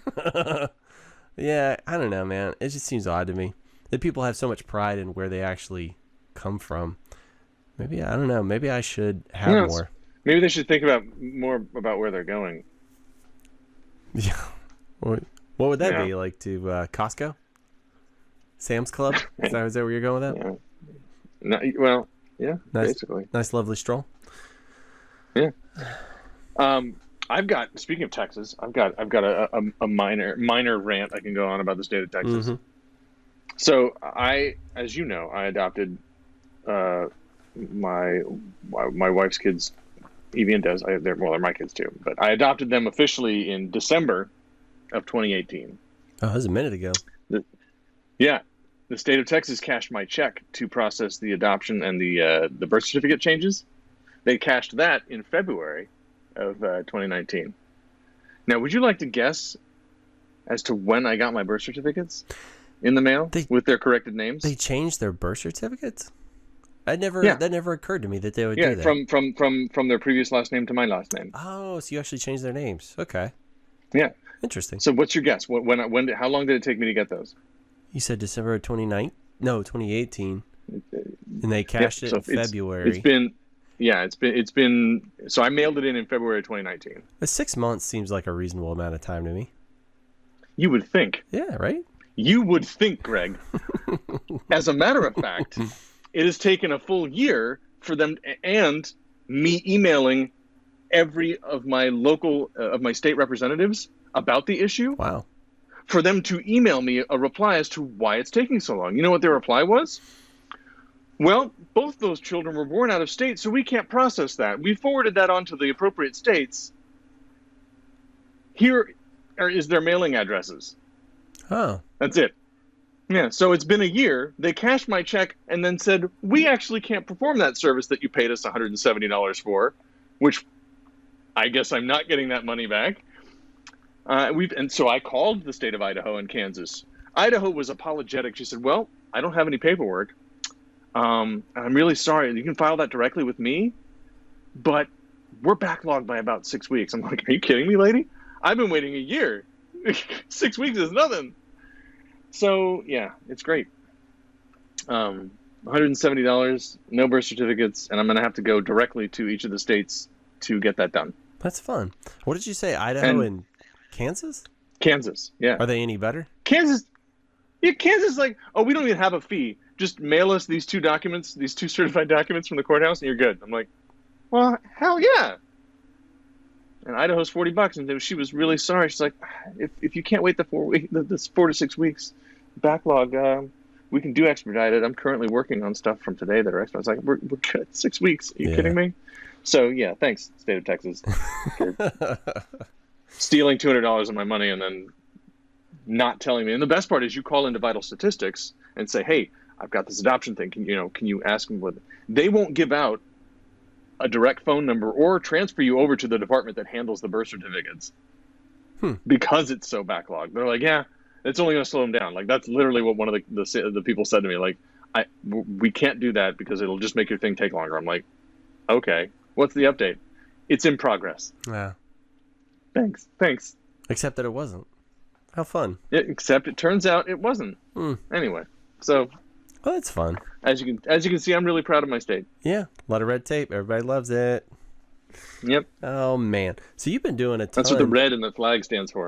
Yeah, I don't know, man. It just seems odd to me that people have so much pride in where they actually come from. Maybe I don't know. Maybe I should have yeah, more. Maybe they should think about more about where they're going. Yeah. What, what would that yeah. be like to uh, Costco? Sam's Club? Is that, is that where you're going with that? Yeah. No, well, yeah, nice, basically. Nice, lovely stroll. Yeah. Um, I've got. Speaking of Texas, I've got. I've got a, a, a minor minor rant I can go on about the state of Texas. Mm-hmm. So I, as you know, I adopted uh, my my wife's kids, Evie and Des. I, they're well, they're my kids too. But I adopted them officially in December of twenty eighteen. Oh, that was a minute ago. The, yeah. The state of Texas cashed my check to process the adoption and the uh, the birth certificate changes. They cashed that in February of uh, twenty nineteen. Now, would you like to guess as to when I got my birth certificates in the mail they, with their corrected names? They changed their birth certificates? I never. Yeah. That never occurred to me that they would yeah, do that. from from from from their previous last name to my last name. Oh, so you actually changed their names? Okay. Yeah. Interesting. So, what's your guess? When when, when did, how long did it take me to get those? You said December twenty-ninth? No, twenty eighteen. And they cashed yeah, it so in it's, February. It's been, yeah, it's been, it's been, so I mailed it in in February of twenty nineteen. But six months seems like a reasonable amount of time to me. You would think. Yeah, right? You would think, Greg. As a matter of fact, it has taken a full year for them and me emailing every of my local, uh, of my state representatives about the issue. Wow. For them to email me a reply as to why it's taking so long. You know what their reply was? Well, both those children were born out of state, so we can't process that. We forwarded that on to the appropriate states. Here are, is their mailing addresses. Oh. That's it. Yeah, so it's been a year. They cashed my check and then said, we actually can't perform that service that you paid us one hundred seventy dollars for, which I guess I'm not getting that money back. Uh, we've and so I called the state of Idaho and Kansas. Idaho was apologetic. She said, well, I don't have any paperwork. Um, and I'm really sorry. You can file that directly with me, but we're backlogged by about six weeks. I'm like, are you kidding me, lady? I've been waiting a year. Six weeks is nothing. So yeah, it's great. Um, one hundred seventy dollars, no birth certificates, and I'm going to have to go directly to each of the states to get that done. That's fun. What did you say? Idaho and, and Kansas? Kansas, yeah. Are they any better? Kansas, yeah, Kansas is like, oh, we don't even have a fee. Just mail us these two documents, these two certified documents from the courthouse, and you're good. I'm like, well, hell yeah. And Idaho's forty bucks, and she was really sorry. She's like, if if you can't wait the four week, this four to six weeks backlog, um, we can do expedited. I'm currently working on stuff from today that are expedited. I was like, we're we're good. Six weeks? Are you yeah. kidding me? So yeah, thanks, state of Texas, for stealing two hundred dollars of my money and then not telling me. And the best part is, you call into Vital Statistics and say, hey, I've got this adoption thing. Can you know? Can you ask them what? They won't give out a direct phone number or transfer you over to the department that handles the birth certificates hmm. because it's so backlogged. They're like, yeah, it's only going to slow them down. Like, that's literally what one of the, the the people said to me. Like, I we can't do that because it'll just make your thing take longer. I'm like, okay, what's the update? It's in progress. Yeah. Thanks. Thanks. Except that it wasn't. How fun. It, except it turns out it wasn't. Hmm. Anyway, so. Well, that's fun. As you can as you can see, I'm really proud of my state. Yeah, a lot of red tape. Everybody loves it. Yep. Oh man, so you've been doing a ton. That's what the red in the flag stands for.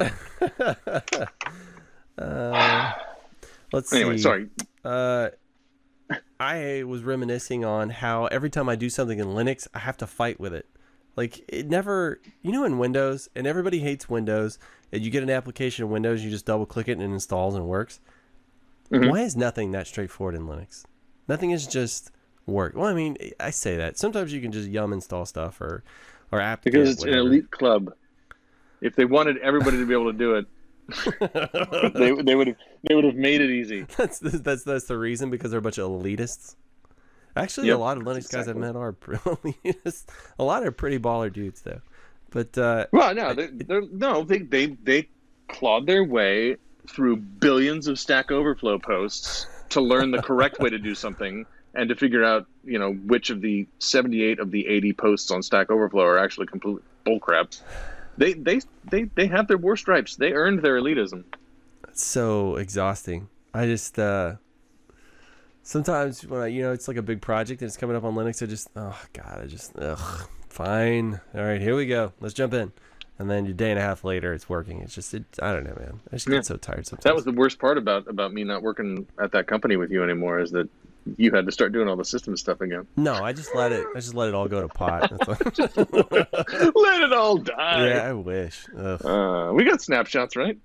uh, let's anyway, see. sorry. Uh, I was reminiscing on how every time I do something in Linux, I have to fight with it. Like, it never, you know, in Windows, and everybody hates Windows, and you get an application in Windows, you just double click it and it installs and works. Mm-hmm. Why is nothing that straightforward in Linux? Nothing is just work. Well, I mean, I say that. Sometimes you can just yum install stuff or, or apt. Because it's whatever. An elite club. If they wanted everybody to be able to do it, they they would have they would have made it easy. That's that's that's the reason, because they're a bunch of elitists. Actually, yep, a lot of Linux exactly. guys I've met are elitists. A lot are pretty baller dudes, though. But uh, well, no, they're, they're no, they they they clawed their way through billions of Stack Overflow posts to learn the correct way to do something and to figure out, you know, which of the seventy-eight of the eighty posts on Stack Overflow are actually complete bullcrap. They they they they have their war stripes. They earned their elitism. It's so exhausting. I just uh, sometimes when I, you know, it's like a big project and it's coming up on Linux, I just, oh god, I just, ugh, fine. All right, here we go. Let's jump in. And then a day and a half later, it's working. It's just, it, I don't know, man. I just get yeah. so tired sometimes. That was the worst part about, about me not working at that company with you anymore, is that you had to start doing all the system stuff again. No, I just let it. I just let it all go to pot. Just let it all die. Yeah, I wish. Uh, we got snapshots, right?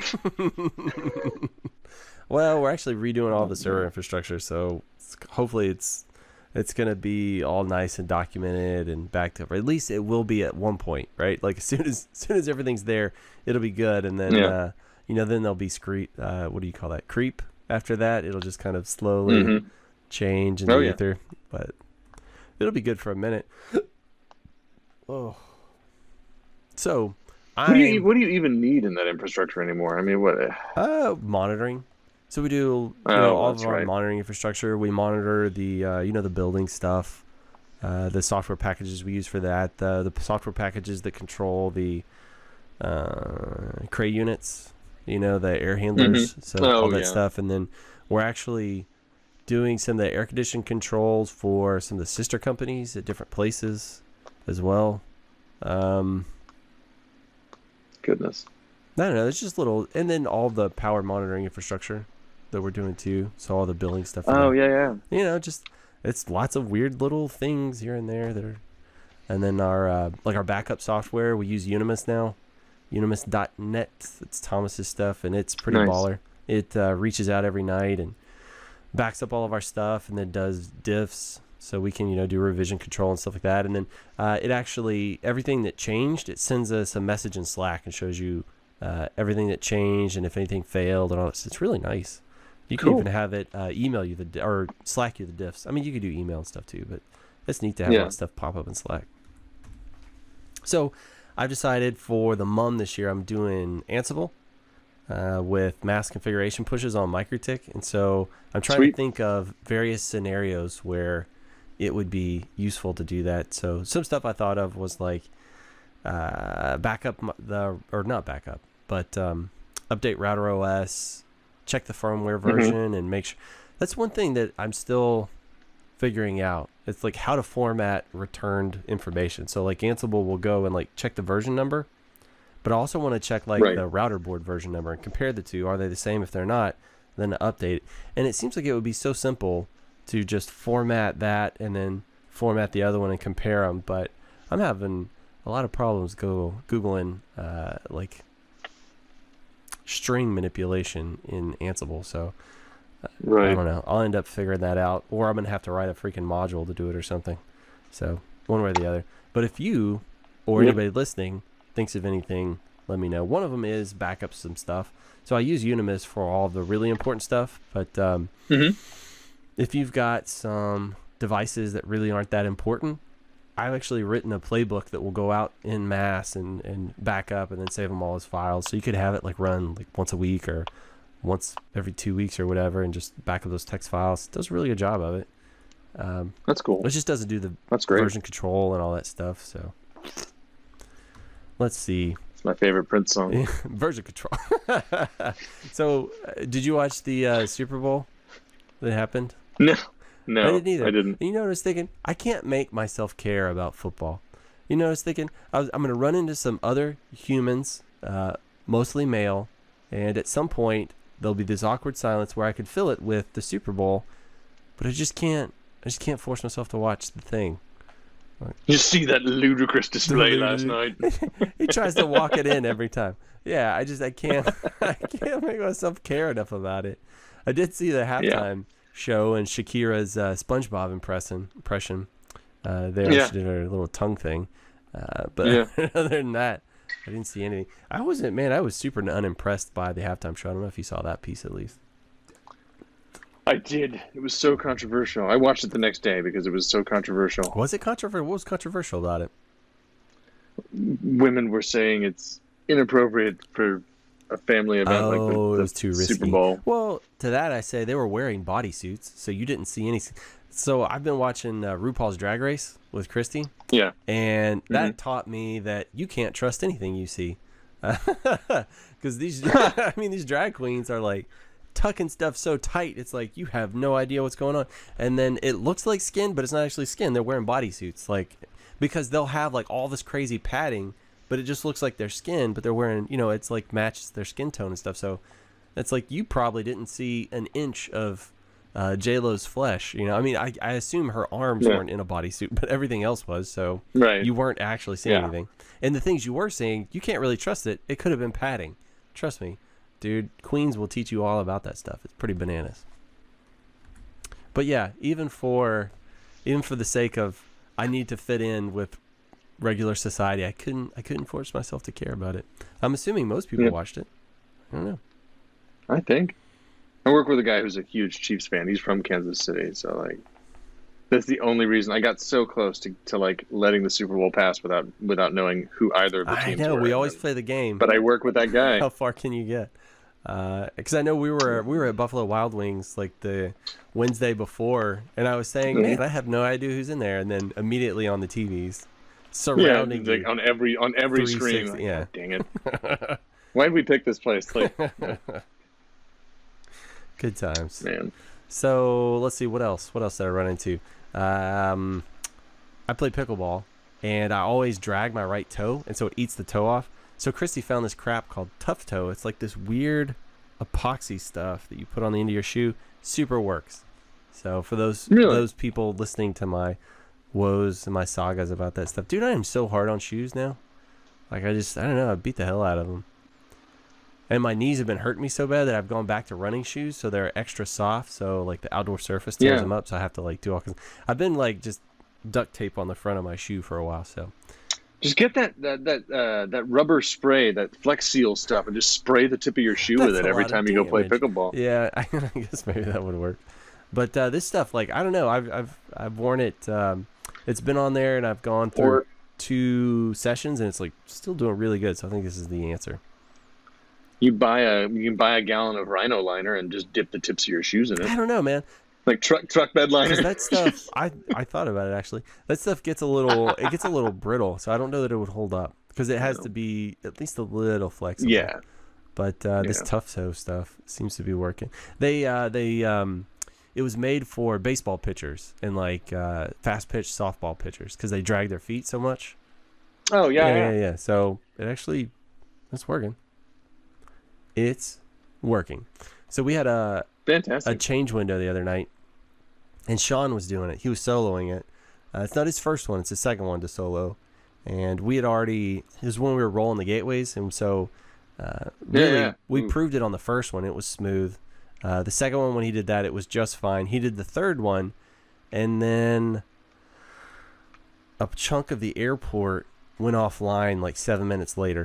Well, we're actually redoing all the server infrastructure, so it's, hopefully it's it's gonna be all nice and documented and backed up. Or at least it will be at one point, right? Like as soon as, as soon as everything's there, it'll be good, and then yeah. uh, you know, then there'll be screep. Uh, what do you call that? Creep. After that, it'll just kind of slowly mm-hmm. change in oh, the yeah. ether, but it'll be good for a minute. Oh, so what do you what do you even need in that infrastructure anymore? I mean, what? Uh, monitoring. So we do you oh, know, all of our right. monitoring infrastructure. We monitor the uh, you know, the building stuff, uh, the software packages we use for that, the the software packages that control the uh, Cray units. You know, the air handlers, mm-hmm. so oh, all that yeah. stuff, and then we're actually doing some of the air conditioning controls for some of the sister companies at different places as well. Um, Goodness. I don't know. It's just little, and then all the power monitoring infrastructure that we're doing too. So all the billing stuff. Oh yeah, yeah. You know, just it's lots of weird little things here and there that are, and then our uh, like our backup software. We use Unimus now. Unimus dot net. It's Thomas's stuff, and it's pretty nice. baller. It uh, reaches out every night and backs up all of our stuff, and then does diffs, so we can, you know, do revision control and stuff like that. And then uh, it actually, everything that changed, it sends us a message in Slack and shows you uh, everything that changed and if anything failed and all that. It's really nice. You can cool. even have it uh, email you the or Slack you the diffs. I mean, you could do email and stuff too, but it's neat to have yeah. all that stuff pop up in Slack. So I've decided for the mum this year, I'm doing Ansible. uh, with mask configuration pushes on MikroTik, and so I'm trying Sweet. to think of various scenarios where it would be useful to do that. So some stuff I thought of was like uh, backup m- the or not backup, but um, update router O S, check the firmware version, mm-hmm. and make sure. That's one thing that I'm still figuring out. It's like how to format returned information. So like Ansible will go and like check the version number, but I also want to check like right. the router board version number and compare the two. Are they the same? If they're not, then to update it. And it seems like it would be so simple to just format that and then format the other one and compare them. But I'm having a lot of problems go Googling uh, like string manipulation in Ansible. So right. I don't know. I'll end up figuring that out, or I'm going to have to write a freaking module to do it or something. So one way or the other. But if you or yep. anybody listening thinks of anything, let me know. One of them is back up some stuff. So I use Unimis for all of the really important stuff. But um, mm-hmm. if you've got some devices that really aren't that important, I've actually written a playbook that will go out in mass and, and back up and then save them all as files. So you could have it like run like once a week or once every two weeks or whatever, and just back up those text files. It does a really good job of it. Um, That's cool. It just doesn't do the That's great. version control and all that stuff. So let's see. It's my favorite Prince song. Version control. So uh, did you watch the uh, Super Bowl that happened? No, no, I didn't either. I didn't. And you know what I was thinking? I can't make myself care about football. You know what I was thinking? I was, I'm going to run into some other humans, uh, mostly male, and at some point there'll be this awkward silence where I could fill it with the Super Bowl, but I just can't. I just can't force myself to watch the thing. You see that ludicrous display last night? He tries to walk it in every time. Yeah, I just I can't I can't make myself care enough about it. I did see the halftime yeah. show and Shakira's uh, SpongeBob impression. Impression. Uh, there yeah. she did her little tongue thing. Uh, but yeah. other than that, I didn't see anything. I wasn't man. I was super unimpressed by the halftime show. I don't know if you saw that piece at least. I did. It was so controversial. I watched it the next day because it was so controversial. Was it controversial? What was controversial about it? Women were saying it's inappropriate for a family event oh, like the, the it was too risky. Super Bowl. Well, to that I say they were wearing bodysuits, so you didn't see any. So I've been watching uh, RuPaul's Drag Race with Christy. Yeah. And that mm-hmm. taught me that you can't trust anything you see. Because these, I mean, these drag queens are like tucking stuff so tight, it's like you have no idea what's going on. And then it looks like skin, but it's not actually skin. They're wearing bodysuits, like because they'll have like all this crazy padding, but it just looks like their skin. But they're wearing, you know, it's like matches their skin tone and stuff. So it's like you probably didn't see an inch of uh, J-Lo's flesh. You know, I mean, I I assume her arms yeah. weren't in a bodysuit, but everything else was. So right. you weren't actually seeing yeah. anything. And the things you were seeing, you can't really trust it. It could have been padding. Trust me. Dude, Queens will teach you all about that stuff. It's pretty bananas. But yeah, even for even for the sake of I need to fit in with regular society, I couldn't I couldn't force myself to care about it. I'm assuming most people yeah. watched it. I don't know. I think. I work with a guy who's a huge Chiefs fan. He's from Kansas City, so like that's the only reason I got so close to, to like letting the Super Bowl pass without without knowing who either of the teams were. I know, we in. always play the game. But I work with that guy. How far can you get? Because uh, I know we were we were at Buffalo Wild Wings like the Wednesday before, and I was saying, man, I have no idea who's in there, and then immediately on the T Vs surrounding yeah, like on every on every screen. Like, yeah, oh, dang it! Why did we pick this place? Like, good times, man. So let's see what else. What else did I run into? Um, I play pickleball, and I always drag my right toe, and so it eats the toe off. So Christy found this crap called Tough Toe. It's like this weird epoxy stuff that you put on the end of your shoe. Super works. So for those really? those people listening to my woes and my sagas about that stuff, dude, I am so hard on shoes now. Like I just, I don't know, I beat the hell out of them. And my knees have been hurting me so bad that I've gone back to running shoes, so they're extra soft. So like the outdoor surface tears yeah. them up. So I have to like do all kinds. I've been like just duct tape on the front of my shoe for a while. So. Just get that that that uh, that rubber spray, that Flex Seal stuff, and just spray the tip of your shoe That's with it every time you damage. go play pickleball. Yeah, I guess maybe that would work. But uh, this stuff, like I don't know, I've I've I've worn it. Um, it's been on there, and I've gone through Or, two sessions, and it's like still doing really good. So I think this is the answer. You buy a you can buy a gallon of Rhino liner and just dip the tips of your shoes in I it, don't know, man. like truck truck bed liner. Because that stuff, I I thought about it actually. That stuff gets a little, it gets a little brittle, so I don't know that it would hold up because it has to be at least a little flexible. Yeah. But uh, this Yeah. Tough Toe stuff seems to be working. They uh, they um, it was made for baseball pitchers and like uh, fast pitch softball pitchers because they drag their feet so much. Oh yeah, yeah, yeah. yeah, yeah. So it actually, it's working. It's working. So we had a a Fantastic. change window the other night, and Sean was doing it. He was soloing it. Uh, it's not his first one; it's his second one to solo. And we had already. It was when we were rolling the gateways, and so uh, really Yeah, yeah. we Ooh. proved it on the first one. It was smooth. Uh, the second one, when he did that, it was just fine. He did the third one, and then a chunk of the airport went offline like seven minutes later.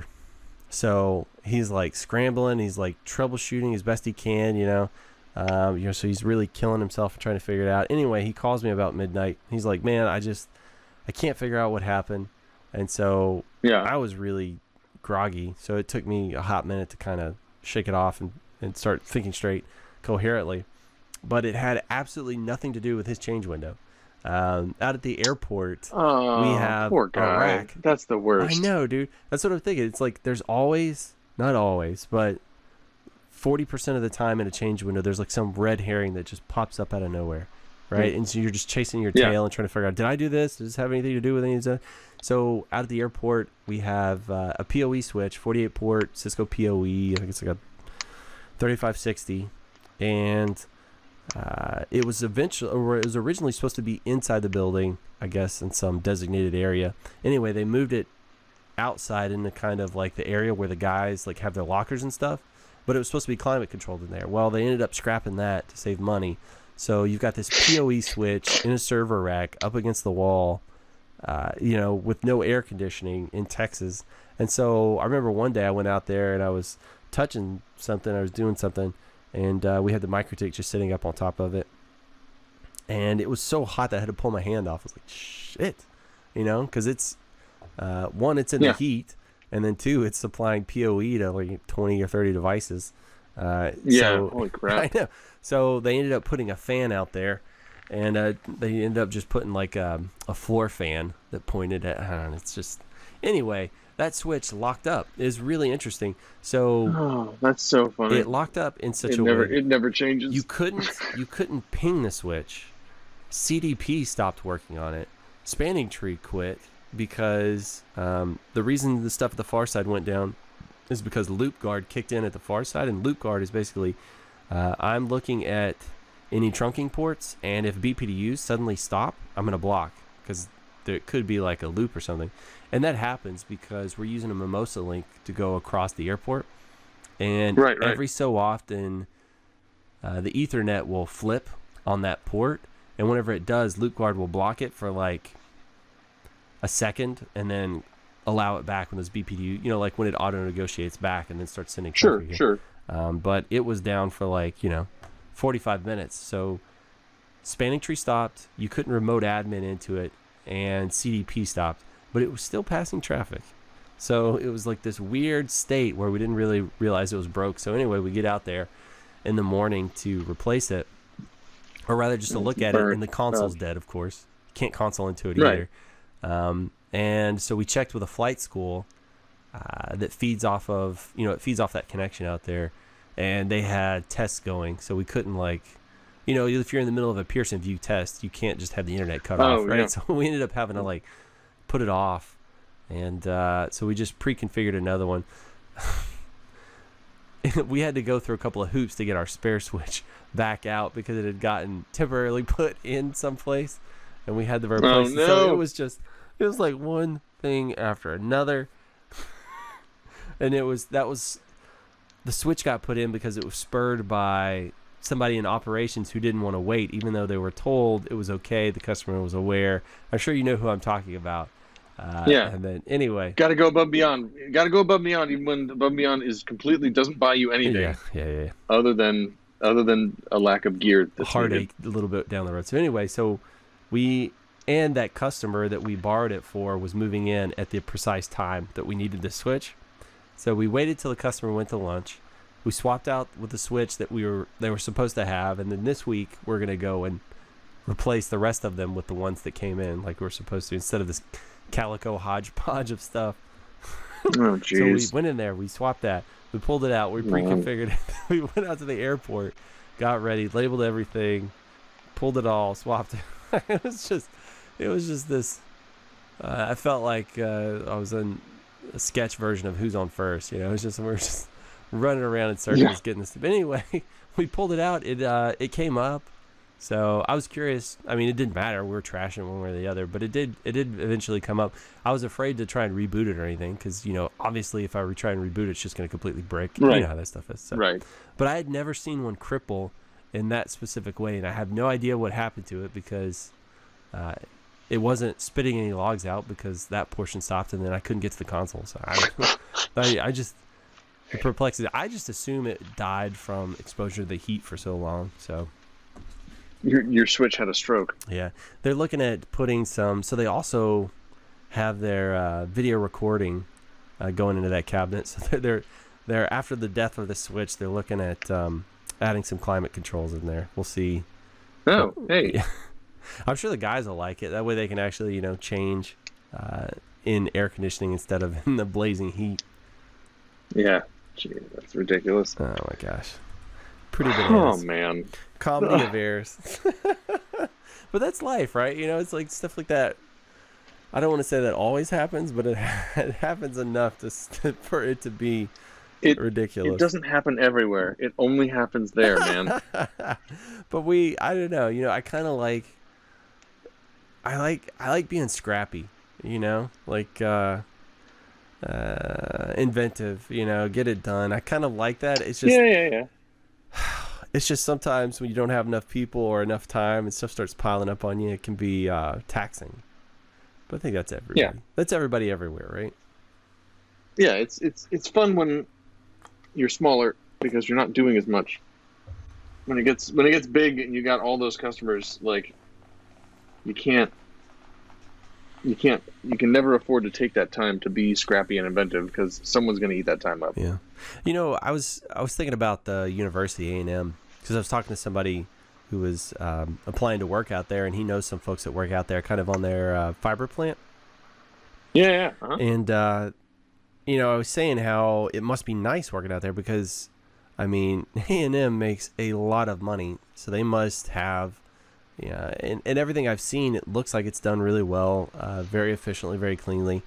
So he's like scrambling, he's like troubleshooting as best he can, you know. Um, you know, so he's really killing himself and trying to figure it out. Anyway, he calls me about midnight. He's like, "Man, I just I can't figure out what happened." And so Yeah. I was really groggy. So it took me a hot minute to kind of shake it off and, and start thinking straight coherently. But it had absolutely nothing to do with his change window. Um, out at the airport, Oh, we have poor a guy. rack. That's the worst. I know, dude. That's what I'm thinking. It's like there's always, not always, but forty percent of the time in a change window, there's like some red herring that just pops up out of nowhere, right? Mm. And so you're just chasing your Yeah. tail and trying to figure out, did I do this? Does this have anything to do with any of that? So out at the airport, we have uh, a P O E switch, forty-eight port Cisco P O E. I think it's like a thirty-five sixty, and uh, it was eventually, or it was originally supposed to be inside the building, I guess, in some designated area. Anyway, they moved it outside in the kind of like the area where the guys like have their lockers and stuff, but it was supposed to be climate controlled in there. Well, they ended up scrapping that to save money. So you've got this P O E switch in a server rack up against the wall, uh, you know, with no air conditioning in Texas. And so I remember one day I went out there and I was touching something, I was doing something, and uh, we had the MikroTik just sitting up on top of it. And it was so hot that I had to pull my hand off. I was like, shit, you know, because it's, uh, one, it's in Yeah. the heat, and then two, it's supplying P O E to like twenty or thirty devices. Uh, Yeah. so, Holy crap. I know. So they ended up putting a fan out there, and uh, they ended up just putting like um, a floor fan that pointed at, I don't know, it's just, anyway, that switch locked up. It was really interesting. So Oh, that's so funny. it locked up in such It a never way it never changes. you couldn't you couldn't ping the switch. C D P stopped working on it. Spanning Tree quit because um, the reason the stuff at the far side went down is because Loop Guard kicked in at the far side, and Loop Guard is basically uh, I'm looking at any trunking ports, and if B P D Us suddenly stop, I'm gonna block because there could be like a loop or something, and that happens because we're using a Mimosa link to go across the airport, and Right, right. every so often uh, the Ethernet will flip on that port, and whenever it does, LoopGuard will block it for like a second and then allow it back when those B P D U, you know, like when it auto negotiates back and then starts sending Sure, traffic in. sure. Um, but it was down for like, you know, forty-five minutes. So Spanning Tree stopped. You couldn't remote admin into it, and C D P stopped, but it was still passing traffic. So it was like this weird state where we didn't really realize it was broke. So anyway, we get out there in the morning to replace it, or rather just to look at it, Burnt and the console's up. dead, of course. Can't console into it Right. either. Um, and so we checked with a flight school uh, that feeds off of, you know, it feeds off that connection out there, and they had tests going, so we couldn't like, you know, if you're in the middle of a Pearson VUE test, you can't just have the internet cut Oh, off, right? yeah. So we ended up having to like put it off, and uh, so we just pre-configured another one. We had to go through a couple of hoops to get our spare switch back out because it had gotten temporarily put in someplace, and we had to replace it. So no. it was just, it was like one thing after another, and it was that was the switch got put in because it was spurred by somebody in operations who didn't want to wait, even though they were told it was okay. The customer was aware. I'm sure you know who I'm talking about. Uh, Yeah. And then anyway, Got to go above and beyond. Got to go above and beyond, even when above and beyond is completely doesn't buy you anything yeah, yeah, yeah. other than other than a lack of gear. That's Heartache needed. a little bit down the road. So anyway, so we and that customer that we borrowed it for was moving in at the precise time that we needed the switch. So we waited till the customer went to lunch. we swapped out with the switch that we were they were supposed to have, and then this week we're gonna go and replace the rest of them with the ones that came in like we we're supposed to, instead of this calico hodgepodge of stuff. Oh, So we jeez. went in there, we swapped that, we pulled it out, we pre-configured it, we went out to the airport, got ready, labeled everything, pulled it all, swapped it. It was just, it was just this. Uh, I felt like uh, I was in a sketch version of Who's on First. You know, it was just we were just running around in circles Yeah. getting this. But anyway, we pulled it out. It uh, it came up. So I was curious. I mean, it didn't matter. We were trashing one way or the other, but it did. It did eventually come up. I was afraid to try and reboot it or anything because, you know, obviously if I re- try and reboot it, it's just going to completely break. You Right. know how that stuff is. So. Right. But I had never seen one cripple in that specific way, and I have no idea what happened to it because uh, it wasn't spitting any logs out because that portion stopped, and then I couldn't get to the console. So I, I, I just the perplexity. I just assume it died from exposure to the heat for so long. So. Your your Switch had a stroke. Yeah, they're looking at putting some. So they also have their uh, video recording uh, going into that cabinet. So they're, they're they're after the death of the Switch, they're looking at um, adding some climate controls in there. We'll see. Oh, hey. Yeah. I'm sure the guys will like it. That way they can actually, you know, change uh, in air conditioning instead of in the blazing heat. Yeah. Gee, that's ridiculous. Oh my gosh, pretty Oh bananas. man. Comedy of errors. But that's life, right? You know, it's like stuff like that. I don't want to say that always happens, but it, it happens enough to st- for it to be It ridiculous. It doesn't happen everywhere. It only happens there, man. But we, I don't know. You know, I kind of like. I like I like being scrappy. You know, like uh, uh, inventive. You know, get it done. I kind of like that. It's just. yeah, yeah, yeah. It's just sometimes when you don't have enough people or enough time and stuff starts piling up on you, it can be uh, taxing. But I think that's everybody. Yeah. That's everybody everywhere, right? Yeah, it's it's it's fun when you're smaller because you're not doing as much. When it gets when it gets big and you got all those customers, like you can't you can't you can never afford to take that time to be scrappy and inventive because someone's going to eat that time up. Yeah. You know, I was I was thinking about the university A and M because I was talking to somebody who was um, applying to work out there, and he knows some folks that work out there, kind of on their uh, fiber plant. Yeah, yeah. Uh-huh. And uh, you know, I was saying how it must be nice working out there because, I mean, A and M makes a lot of money, so they must have, yeah, and, and everything I've seen, it looks like it's done really well, uh, very efficiently, very cleanly.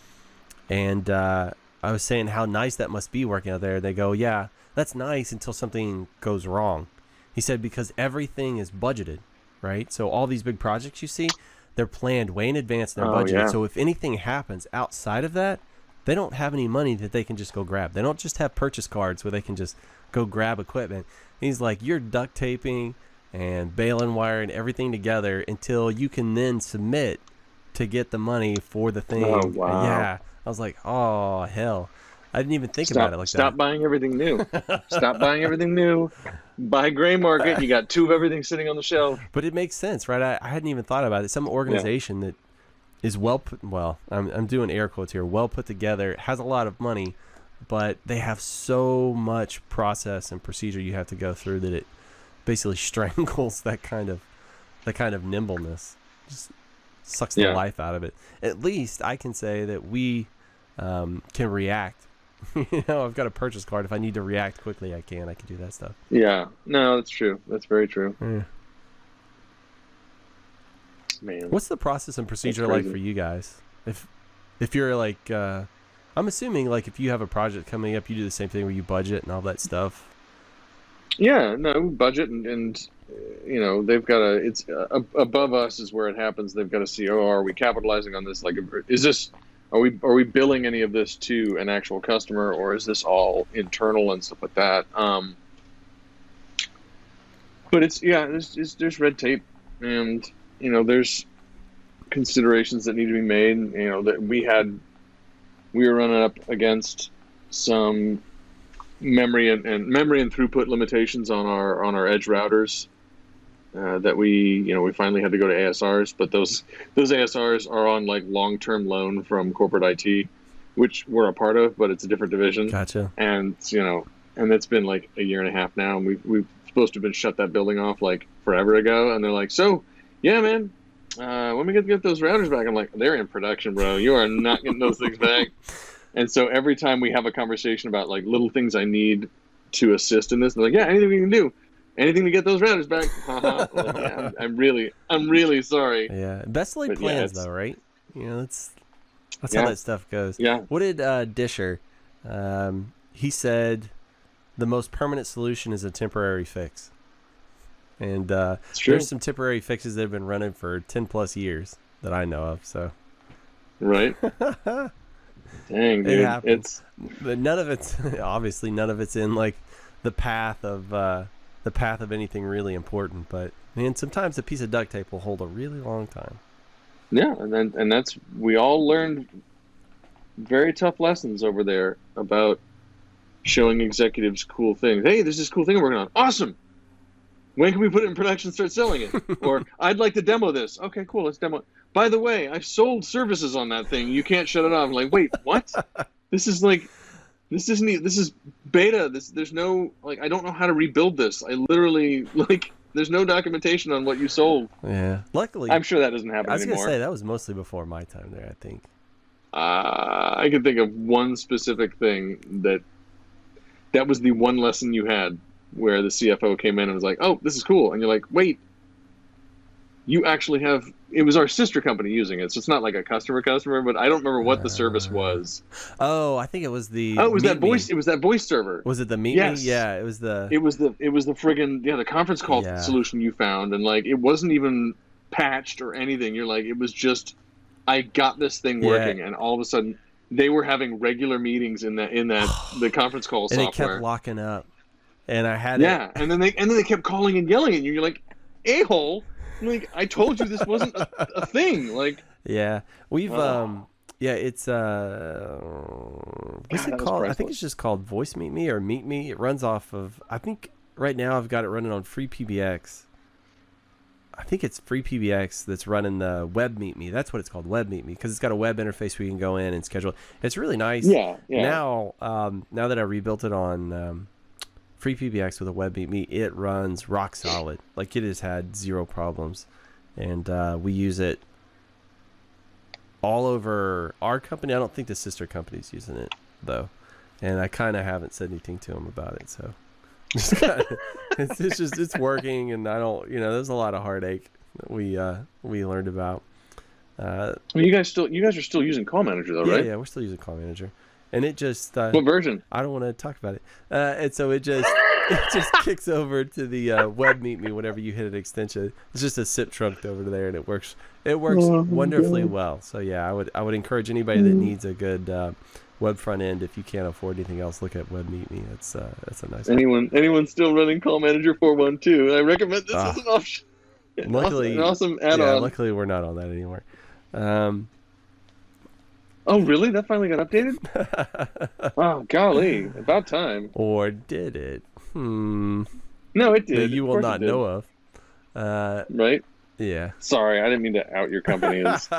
And uh, I was saying how nice that must be working out there. They go, yeah, that's nice until something goes wrong. He said because everything is budgeted, right? So all these big projects you see, they're planned way in advance. They're Oh, budgeted. yeah. So if anything happens outside of that, they don't have any money that they can just go grab. They don't just have purchase cards where they can just go grab equipment. He's like, you're duct taping and baling wire and everything together until you can then submit to get the money for the thing. Oh, wow. Yeah. I was like, oh, hell. I didn't even think Stop, about it like stop that. buying everything new. Stop buying everything new. Buy gray market. You got two of everything sitting on the shelf. But it makes sense, right? I, I hadn't even thought about it. Some organization that is well put, well, I'm, I'm doing air quotes here, well put together, has a lot of money, but they have so much process and procedure you have to go through that it basically strangles that kind of that kind of nimbleness. Just sucks the Yeah. life out of it. At least I can say that we um, can react. You know, I've got a purchase card. If I need to react quickly, I can. I can do that stuff. Yeah. No, that's true. That's very true. Yeah. Man. What's the process and procedure like crazy. for you guys? If if you're like, uh, I'm assuming like if you have a project coming up, you do the same thing where you budget and all that stuff. Yeah, no budget and, and uh, you know they've got to. It's uh, above us is where it happens. They've got to see. Oh, are we capitalizing on this? Like, is this? Are we are we billing any of this to an actual customer, or is this all internal and stuff like that? Um, but it's yeah, there's it's, there's red tape, and you know there's considerations that need to be made. You know that we had we were running up against some memory and, and memory and throughput limitations on our on our edge routers uh, that we you know we finally had to go to A S Rs, but those those A S Rs are on like long-term loan from corporate I T, which we're a part of, but it's a different division. Gotcha. And you know and it's been like a year and a half now, and we've we've supposed to have been shut that building off like forever ago, and they're like, so yeah, man, uh, when we get to get those routers back, I'm like, they're in production, bro. You are not getting those things back. And so every time we have a conversation about like little things I need to assist in this, they're like, yeah, anything we can do, anything to get those routers back. Like, yeah, I'm, I'm really, I'm really sorry. Yeah, best laid But, plans yeah, though, right? You know, that's that's Yeah. how that stuff goes. Yeah. What did uh, Disher? Um, he said the most permanent solution is a temporary fix, and uh, It's true. there's some temporary fixes that have been running for ten plus years that I know of. So, Right? Dang, It dude. happens. It's but none of it's obviously none of it's in like the path of uh, the path of anything really important. But man, sometimes a piece of duct tape will hold a really long time. yeah, and then and that's we all learned very tough lessons over there about showing executives cool things. Hey, there's this cool thing I'm working on. Awesome. When can we put it in production and start selling it? Or I'd like to demo this. Okay, cool. Let's demo it. By the way, I've sold services on that thing. You can't shut it off. I'm like, wait, what? This is like, this isn't. e- This is beta. This there's no like. I don't know how to rebuild this. I literally like. There's no documentation on what you sold. Yeah. Luckily, I'm sure that doesn't happen I was anymore. gonna say that was mostly before my time there. I think. Uh, I can think of one specific thing that that was the one lesson you had where the C F O came in and was like, "Oh, this is cool," and you're like, "Wait, you actually have." It was our sister company using it, so it's not like a customer customer, but I don't remember what the service was. Oh, I think it was the. Oh, it was that Meet Me. voice. It was that voice server. Was it the Meet Yes. Me? Yeah, it was the. It was the it was the friggin' yeah the conference call Yeah. solution you found, and like it wasn't even patched or anything. You're like, it was just, I got this thing Yeah. working, and all of a sudden they were having regular meetings in that in that the conference call and it software. kept locking up, and I had Yeah, it. and then they and then they kept calling and yelling at you. You're like, a hole. Like, I told you this wasn't a, a thing. Like, Yeah, we've Oh. um. Yeah, it's uh. What's God, it that was called? I think priceless. it's just called Voice Meet Me or Meet Me. It runs off of. I think right now I've got it running on Free P B X. I think it's Free P B X that's running the Web Meet Me. That's what it's called, Web Meet Me, because it's got a web interface where you can go in and schedule. It's really nice. yeah, yeah. Now, um, now that I rebuilt it on um, Free P B X with a Web Meet Me, it runs rock solid. Like, it has had zero problems, and uh, we use it all over our company. I don't think the sister company's using it though, and I kind of haven't said anything to them about it. So just kinda, it's, it's just it's working, and I don't, you know, there's a lot of heartache that we uh, we learned about. Uh, I mean, you guys still you guys are still using Call Manager though, yeah, right? yeah, we're still using Call Manager, and it just uh, What version? I don't want to talk about it. Uh, and so it just it just kicks over to the uh, Web Meet Me whenever you hit an extension. It's just a S I P trunk over there, and it works. It works Oh, wonderfully well. So yeah, I would I would encourage anybody that needs a good uh, web front end. If you can't afford anything else, look at Web Meet Me. That's uh, that's a nice one. Anyone anyone still running Call Manager four one two? I recommend this Ah. as an option. An Luckily, awesome, an yeah, awesome add-on. luckily we're not on that anymore. Um, Oh, really? That finally got updated? Oh, golly! About time. or did it? Hmm. No, it That did. you Of will course it not did. know of. Uh, Right? yeah. Sorry, I didn't mean to out your company. As...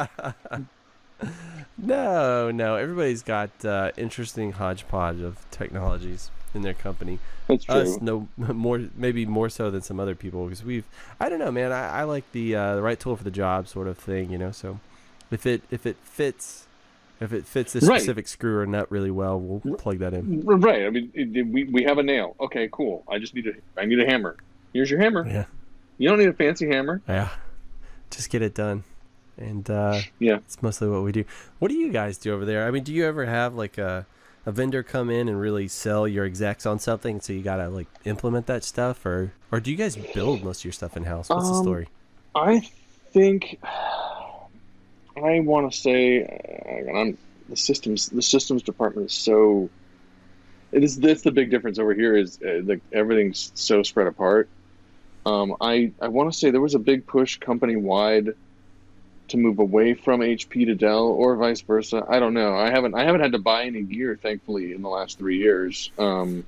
No, no. Everybody's got uh, interesting hodgepodge of technologies in their company. That's true. Us, no more, maybe more so than some other people, because we've. I don't know, man. I, I like the uh, the right tool for the job sort of thing, you know. So if it if it fits, if it fits this Right. specific screw or nut really well, we'll plug that in. Right. I mean, it, it- we we have a nail. Okay, cool. I just need a I need a hammer. Here's your hammer. Yeah, You don't need a fancy hammer. yeah. Just get it done, and uh, Yeah. it's mostly what we do. What do you guys do over there? I mean, do you ever have like a a vendor come in and really sell your execs on something, so you gotta like implement that stuff, or or do you guys build most of your stuff in house? What's the Um, story? I think I want to say uh, I'm, the systems the systems department is so. It is that's the big difference over here is uh, like everything's so spread apart. Um, I I want to say there was a big push company wide to move away from H P to Dell or vice versa. I don't know. I haven't I haven't had to buy any gear thankfully in the last three years. Um,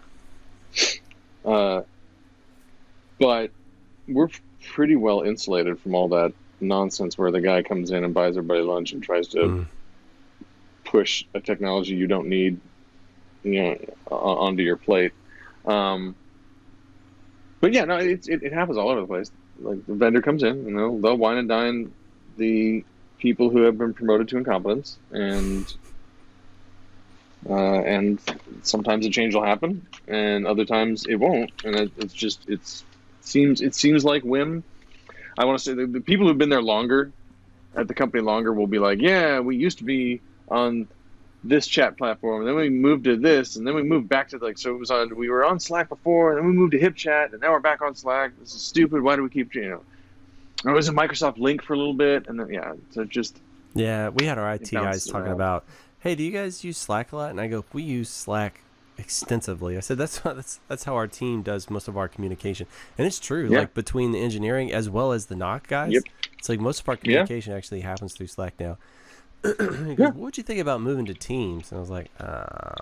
uh, but we're pretty well insulated from all that nonsense where the guy comes in and buys everybody lunch and tries to Mm. push a technology you don't need, you know, o- onto your plate. Um, but yeah, no, it, it it happens all over the place. Like the vendor comes in and they'll they'll wine and dine the people who have been promoted to incompetence, and uh, and sometimes a change will happen, and other times it won't, and it, it's just it's it seems it seems like whim. I want to say the, the people who've been there longer, at the company longer, will be like, yeah, we used to be on this chat platform, and then we moved to this, and then we moved back to like, so it was on, we were on Slack before, and then we moved to HipChat, and now we're back on Slack. This is stupid. Why do we keep, you know, I was in Microsoft Link for a little bit, and then, yeah, so just. Yeah, we had our I T guys bounces talking around. about, hey, do you guys use Slack a lot? And I go, we use Slack extensively. I said, that's how, that's that's how our team does most of our communication. And it's true, Yeah. like between the engineering as well as the knock guys, Yep. it's like most of our Yeah. communication actually happens through Slack now. He goes, Yeah. what would you think about moving to Teams? And I was like, oh,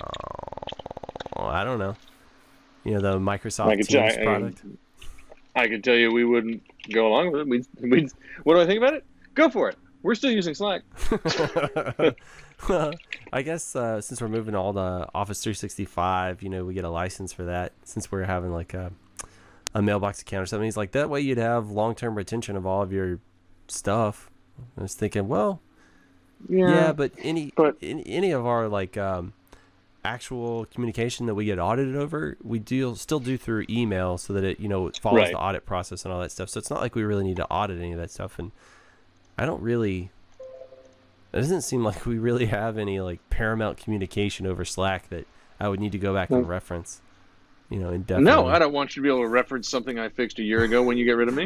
I don't know. You know, the Microsoft I could tell- Teams I- product. I could tell you we wouldn't go along with it. We'd, we'd, what do I think about it? Go for it. We're still using Slack. Well, I guess uh, since we're moving all the Office three sixty-five, you know, we get a license for that since we're having like a, a mailbox account or something. He's like, that way you'd have long-term retention of all of your stuff. I was thinking, well, Yeah, yeah, but any but- in, any of our like um, actual communication that we get audited over, we do still do through email so that it, you know, follows Right. the audit process and all that stuff. So it's not like we really need to audit any of that stuff. And I don't really. It doesn't seem like we really have any like paramount communication over Slack that I would need to go back and No. reference, you know, indefinitely. No, I don't want you to be able to reference something I fixed a year ago when you get rid of me.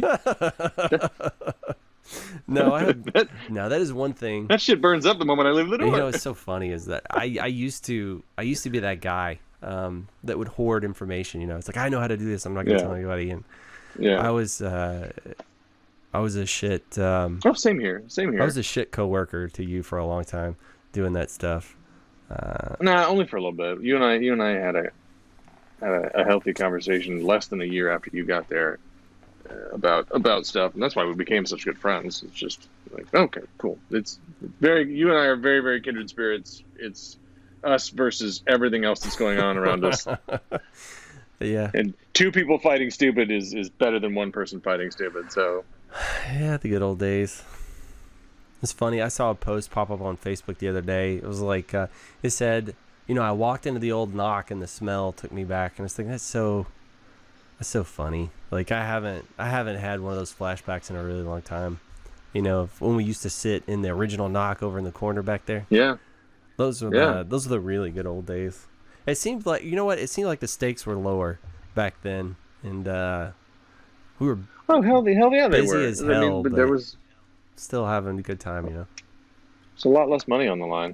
No, I have, that, no, that is one thing. that shit burns up the moment I leave the And, you door. know, what's so funny is that I, I used to I used to be that guy um, that would hoard information. You know, it's like I know how to do this. I'm not gonna Yeah. tell anybody. And yeah. I was uh, I was a shit. Um, Oh, same here. Same here. I was a shit coworker to you for a long time doing that stuff. Uh, Nah, only for a little bit. You and I, you and I had a had a, a healthy conversation less than a year after you got there uh, about about stuff, and that's why we became such good friends. It's just like, okay, cool. It's very. You and I are very, very kindred spirits. It's us versus everything else that's going on around us. yeah, And two people fighting stupid is is better than one person fighting stupid. So yeah, the good old days. It's funny. I saw a post pop up on Facebook the other day. It was like uh, it said, you know, I walked into the old knock and the smell took me back, and I was thinking that's so, that's so funny. Like I haven't, I haven't had one of those flashbacks in a really long time. You know, when we used to sit in the original knock over in the corner back there. yeah, Those were Yeah. the, those are the really good old days. It seemed like, you know what? It seemed like the stakes were lower back then, and uh, we were oh hell, the hell yeah, they Busy were. as I mean, hell, but there but- was still having a good time. You know. it's a lot less money on the line.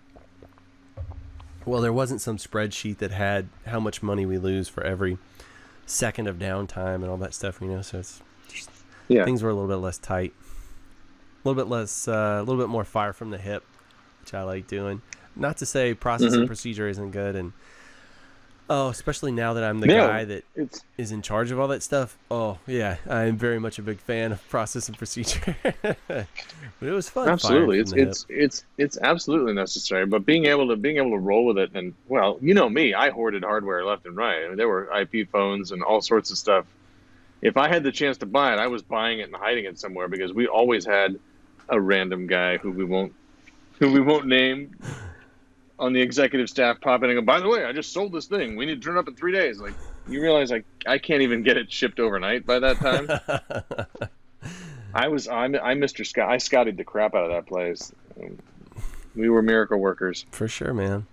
Well, there wasn't some spreadsheet that had how much money we lose for every second of downtime and all that stuff, you know. So it's just, Yeah. things were a little bit less tight, a little bit less, uh, a little bit more fire from the hip, which I like doing. Not to say process and Mhm. procedure isn't good, and oh, especially now that I'm the No. guy that It's is in charge of all that stuff. Oh yeah, I'm very much a big fan of process and procedure. But it was fun. absolutely firing it's from the it's it's it's absolutely necessary, but being able to being able to roll with it, and well, you know me, I hoarded hardware left and right. I mean, there were I P phones and all sorts of stuff. If I had the chance to buy it, I was buying it and hiding it somewhere, because we always had a random guy who we won't who we won't name on the executive staff popping in and go, by the way, I just sold this thing, we need to turn it up in three days. Like, you realize I I can't even get it shipped overnight by that time. hip. I was I'm I Mister Scott I scottied the crap out of that place. Um, We were miracle workers. For sure, man.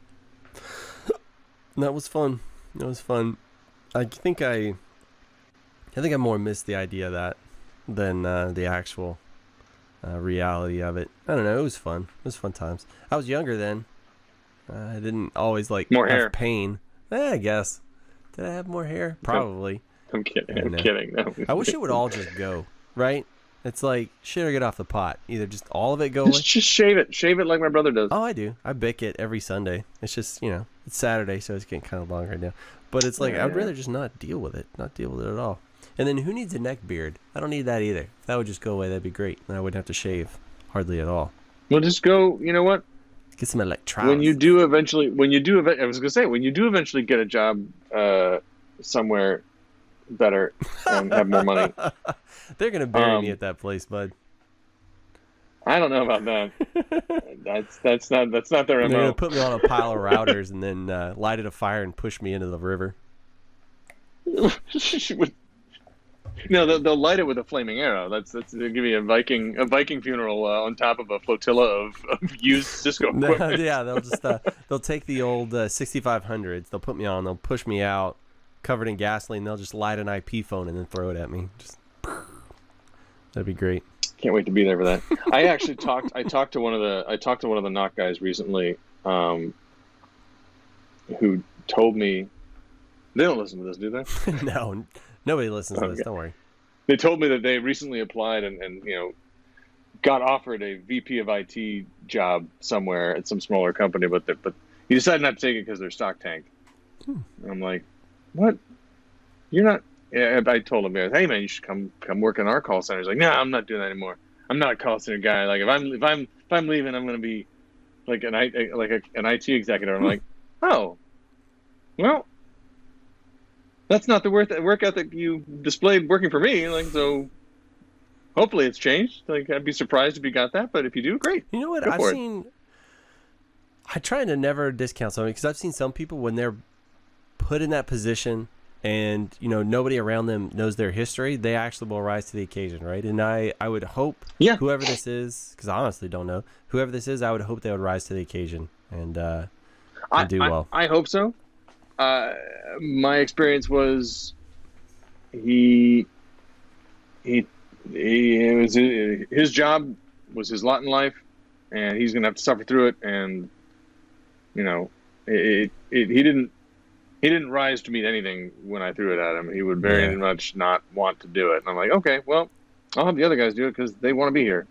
That was fun. That was fun. I think I, I think I more missed the idea of that than uh, the actual uh, reality of it. I don't know. It was fun. It was fun times. I was younger then. Uh, I didn't always like More have hair. pain. Eh, I guess. Did I have more hair? Probably. I'm kidding. I I'm know. kidding. No. I wish it would all just go. Right? It's like shit or get off the pot. Either just all of it go away. just just shave it. Shave it like my brother does. Oh, I do. I bick it every Sunday. It's just, you know, it's Saturday, so it's getting kind of long right now. But it's like, Yeah, I'd yeah. rather just not deal with it. Not deal with it at all. And then who needs a neck beard? I don't need that either. If that would just go away, that'd be great. Then I wouldn't have to shave hardly at all. We'll just go. You know what? Get some electronics. When you do eventually, when you do, ev- I was gonna say, when you do eventually get a job uh, somewhere better and have more money. They're gonna bury Um, me at that place, bud. I don't know about that. that's that's not that's not their They're gonna M O. put me on a pile of routers and then uh, light it a fire and push me into the river. No, they'll, they'll light it with a flaming arrow. That's that's they'll give you a Viking a Viking funeral uh, on top of a flotilla of, of used Cisco No, equipment. yeah, they'll just uh, they'll take the old uh, sixty-five hundreds. They'll put me on. They'll push me out, covered in gasoline. They'll just light an I P phone and then throw it at me. Just that'd be great. Can't wait to be there for that. I actually talked. I talked to one of the. I talked to one of the knock guys recently, um, who told me they don't listen to this, do they? No, nobody listens to this. Okay. Don't worry. They told me that they recently applied and, and you know got offered a V P of I T job somewhere at some smaller company, but they, but he decided not to take it because their stock tanked. Hmm. And I'm like, what? You're not. Yeah, I told him, hey man, you should come come work in our call center. He's like, no, nah, I'm not doing that anymore. I'm not a call center guy. Like if I'm if I'm if I'm leaving, I'm gonna be like an I like a, an I T executive. I'm like, oh, well, that's not the work work ethic you displayed working for me. Like so, hopefully it's changed. Like I'd be surprised if you got that, but if you do, great. You know what? Go I've for it. seen. I try to never discount something because I've seen some people when they're put in that position and you know nobody around them knows their history, they actually will rise to the occasion, right? And I, I would hope Yeah. whoever this is, because I honestly don't know whoever this is, I would hope they would rise to the occasion and uh, I, and do I, well. I hope so. Uh, my experience was he he he it was his job was his lot in life, and he's gonna have to suffer through it. And you know, it, it he didn't he didn't rise to meet anything when I threw it at him. He would very Yeah. much not want to do it. And I'm like, okay, well, I'll have the other guys do it because they want to be here.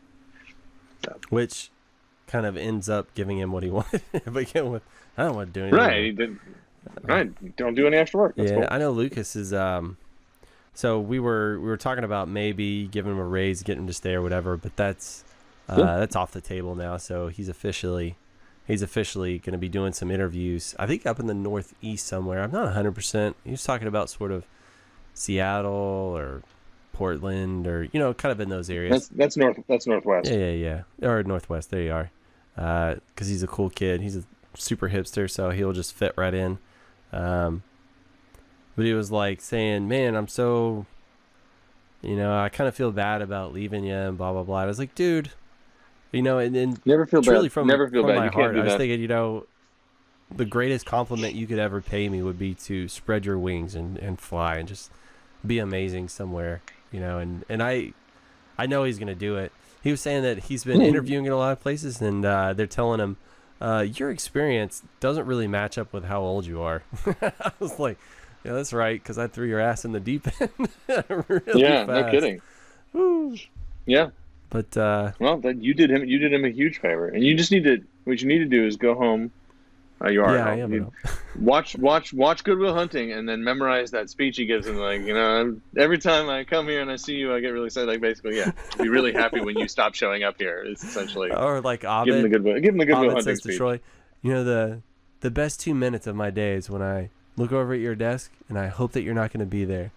Which kind of ends up giving him what he wanted to begin with. I don't want to do anything. Right? He did. Right. Don't do any extra work. That's Yeah, cool. I know Lucas is. Um, so we were we were talking about maybe giving him a raise, getting him to stay or whatever, but that's uh, Yeah. that's off the table now. So he's officially he's officially going to be doing some interviews. I think up in the Northeast somewhere. I'm not one hundred percent. He was talking about sort of Seattle or Portland or you know kind of in those areas. That's that's north. That's northwest. Yeah, yeah, yeah. Or Northwest. There you are. Because he's a cool kid. He's a super hipster, so he'll just fit right in. Um, but he was like saying, man, I'm so, you know, I kind of feel bad about leaving you and blah, blah, blah. I was like, dude, you know, and then Never feel truly bad. from, Never feel from bad. my You heart, can't do I was that. thinking, you know, the greatest compliment you could ever pay me would be to spread your wings and, and fly and just be amazing somewhere, you know, and, and I, I know he's going to do it. He was saying that he's been Hmm. interviewing in a lot of places and uh, they're telling him, uh, your experience doesn't really match up with how old you are. I was like, yeah, that's right, because I threw your ass in the deep end really Yeah, fast. no kidding. Woo. Yeah. But uh, Well, that you did him. You did him a huge favor, and you just need to. What you need to do is go home. Uh, you are. yeah, at I home. am. You watch, watch, watch Good Will Hunting, and then memorize that speech he gives him. Like, you know, every time I come here and I see you, I get really excited. Like, basically, yeah, be really happy when you stop showing up here. It's essentially or like give him the Abed, Good Will. Give him the Good Will Abed Hunting says to speech. Troy, you know, the the best two minutes of my day is when I look over at your desk and I hope that you're not going to be there.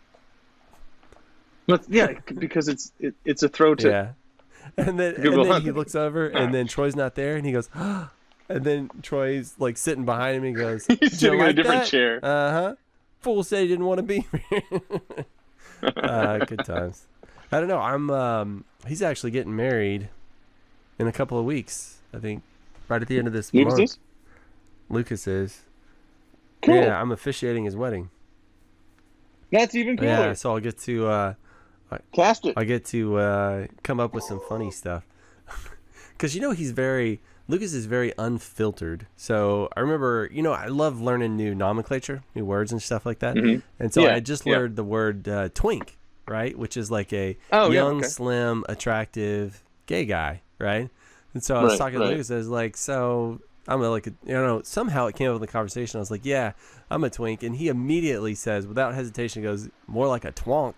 But yeah, because it's it, it's a throw to. Yeah. And then, Good and Will then he Hunting. looks over, and then Troy's not there, and he goes, and then Troy's like sitting behind him, and he goes, He's "Did you sitting in a like different that?" chair. Uh huh. Fool said he didn't want to be here. uh, good times. I don't know. I'm. Um, he's actually getting married in a couple of weeks. I think right at the end of this Lucas month. is? Lucas is. Cool. Yeah, I'm officiating his wedding. That's even cooler. Yeah, so I'll get to. Uh, Cast it. I get to uh, come up with some funny stuff. Because, you know, he's very, Lucas is very unfiltered. So I remember, you know, I love learning new nomenclature, new words and stuff like that. Mhm. And so Yeah, I just yeah. learned the word uh, twink, right? Which is like a Oh, yeah, young, okay. slim, attractive gay guy, right? And so I was Right, talking right. to Lucas, I was like, so I'm a, like, a, you know, somehow it came up in the conversation. I was like, yeah, I'm a twink. And he immediately says, without hesitation, goes, more like a twonk.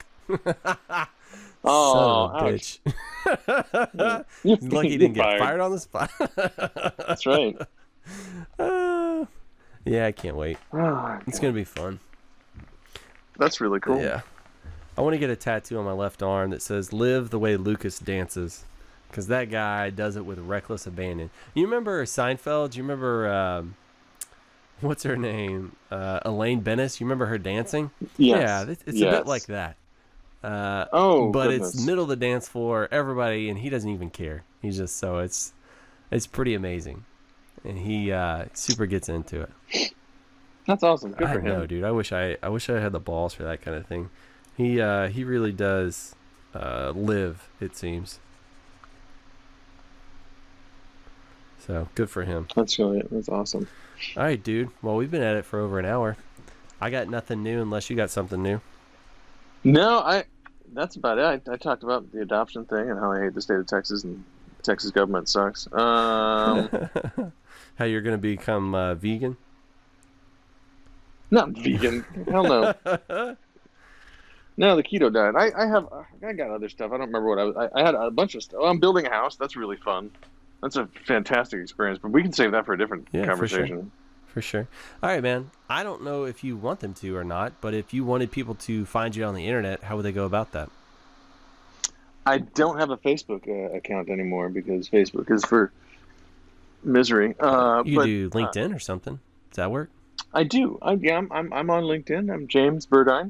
Oh, Son of a ouch. bitch. He's lucky he didn't get Fired. fired on the spot. That's right. Uh, yeah, I can't wait. Oh, It's going to be fun. That's really cool. Yeah. I want to get a tattoo on my left arm that says "Live the way Lucas dances," because that guy does it with reckless abandon. You remember Seinfeld? Do you remember um, what's her name? Uh, Elaine Bennis. You remember her dancing? Yes. Yeah, it's, it's yes. a bit like that. Uh, oh, but goodness. it's middle of the dance floor, everybody, and he doesn't even care. He's just so it's it's pretty amazing, and he uh, super gets into it. That's awesome. Good I for him. know, dude. I wish I I wish I had the balls for that kind of thing. He uh, he really does uh, live, it seems. So good for him. That's really that's awesome. All right, dude. Well, we've been at it for over an hour. I got nothing new unless you got something new. No, I. That's about it. I, I talked about the adoption thing and how I hate the state of Texas and the Texas government sucks. Um, How you're gonna become uh, vegan? not vegan. Hell no. No, the keto diet. I, I have. I got other stuff. I don't remember what I was. I, I had a bunch of stuff. Oh, I'm building a house. That's really fun. That's a fantastic experience. But we can save that for a different Yeah, for sure. conversation. For sure. All right, man. I don't know if you want them to or not, but if you wanted people to find you on the internet, how would they go about that? I don't have a Facebook uh, account anymore because Facebook is for misery. Uh, You but, could do uh, LinkedIn or something. Does that work? I do. I, yeah, I'm, I'm I'm on LinkedIn. I'm James Burdine,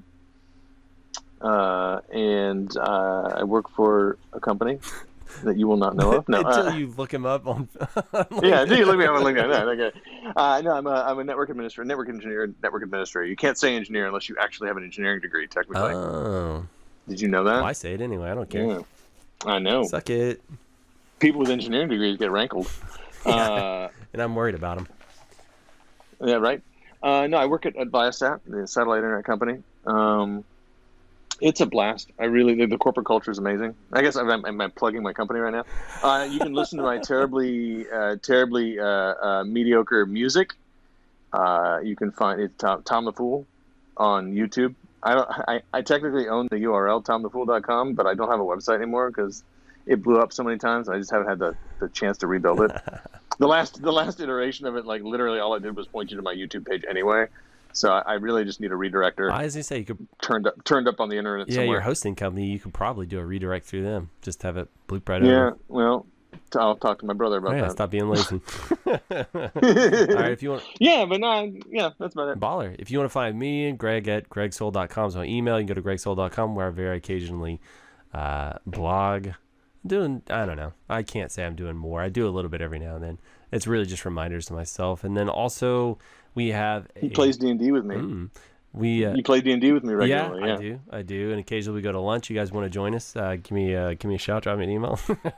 uh, and uh, I work for a company that you will not know of. No, Until uh, you look him up on. yeah, until you look me up on LinkedIn. No, okay. Uh, no, I'm a I'm a network administrator, network engineer, network administrator. You can't say engineer unless you actually have an engineering degree. Technically, Oh. did you know that? Well, I say it anyway. I don't care. Yeah, I know. Suck it. People with engineering degrees get rankled. Uh, And I'm worried about him. Yeah, right. Uh, no, I work at, at Viasat, the satellite internet company. Um, it's a blast. I really, the, the corporate culture is amazing. I guess I'm, I'm, I'm plugging my company right now. Uh, you can listen to my terribly, uh, terribly uh, uh, mediocre music. Uh, you can find it Tom, Tom the Fool on YouTube. I don't. I, I technically own the U R L tom the fool dot com, but I don't have a website anymore because it blew up so many times. I just haven't had the, the chance to rebuild it. The last the last iteration of it, like literally all I did was point you to my YouTube page anyway. So I, I really just need a redirector I was gonna say you could. turned up turned up on the internet Yeah, somewhere. your hosting company. You could probably do a redirect through them. Just have it bloop right Yeah, over. well, t- I'll talk to my brother about Oh, yeah, that. stop being lazy. All right, if you want. Yeah, but no, yeah, that's about it. Baller. If you want to find me and Greg at greg soul dot com is my email. You can go to greg soul dot com where I very occasionally uh, blog. Doing, I don't know. I can't say I'm doing more. I do a little bit every now and then. It's really just reminders to myself. And then also we have. A, He plays D and D with me. Mm, we. Uh, You play D and D with me yeah, regularly. Yeah, I do. I do. And occasionally we go to lunch. You guys want to join us? Uh, give me a give me a shout. Drop me an email.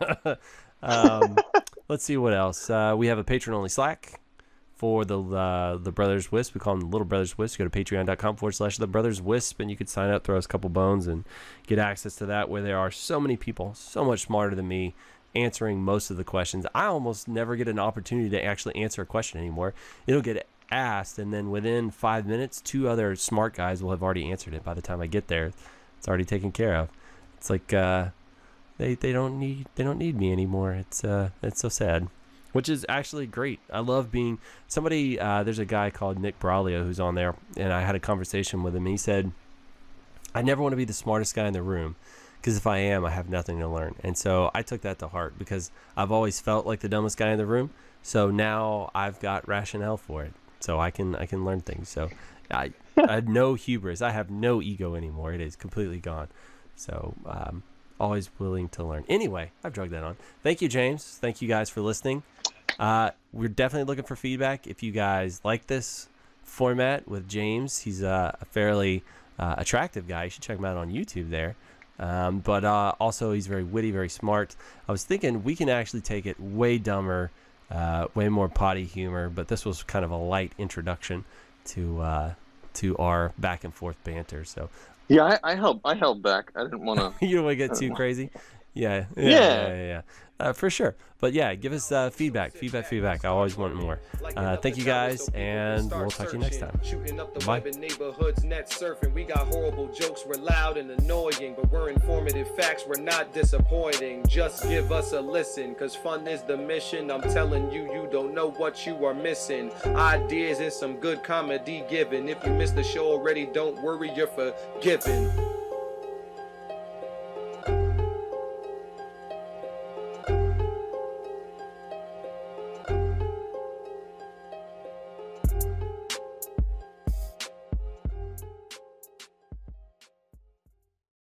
um, let's see what else. Uh, we have a patron only Slack for the uh, the Brothers Wisp. We call them the Little Brothers Wisp. Go to patreon.com forward slash the Brothers Wisp, and you could sign up, throw us a couple bones, and get access to that, where there are so many people, so much smarter than me, answering most of the questions. I almost never get an opportunity to actually answer a question anymore. It'll get asked, and then within five minutes, two other smart guys will have already answered it. By the time I get there, it's already taken care of. It's like uh, they they don't need they don't need me anymore. It's uh it's so sad. Which is actually great. I love being somebody. Uh, there's a guy called Nick Braulio who's on there, and I had a conversation with him. He said, "I never want to be the smartest guy in the room, because if I am, I have nothing to learn." And so I took that to heart because I've always felt like the dumbest guy in the room. So now I've got rationale for it, so I can I can learn things. So I I have no hubris. I have no ego anymore. It is completely gone. So um, always willing to learn. Anyway, I've drugged that on. Thank you, James. Thank you guys for listening. Uh, we're definitely looking for feedback. If you guys like this format with James, he's uh, a fairly uh, attractive guy. You should check him out on YouTube there. Um, but uh, also, he's very witty, very smart. I was thinking we can actually take it way dumber, uh, way more potty humor. But this was kind of a light introduction to uh, to our back and forth banter. So yeah, I, I held I held back. I didn't want to. you don't want to get too crazy. Yeah, yeah, Yeah. yeah, yeah, yeah. Uh, for sure. But yeah, give us uh, feedback, feedback, feedback. I always want more. Uh, thank you guys, and we'll talk to you next time. Shooting up the Bye. web in neighborhoods, net surfing. We got horrible jokes, we're loud and annoying, but we're informative facts, we're not disappointing. Just give us a listen, cause fun is the mission. I'm telling you, you don't know what you are missing. Ideas and some good comedy given. If you missed the show already, don't worry, you're forgiven.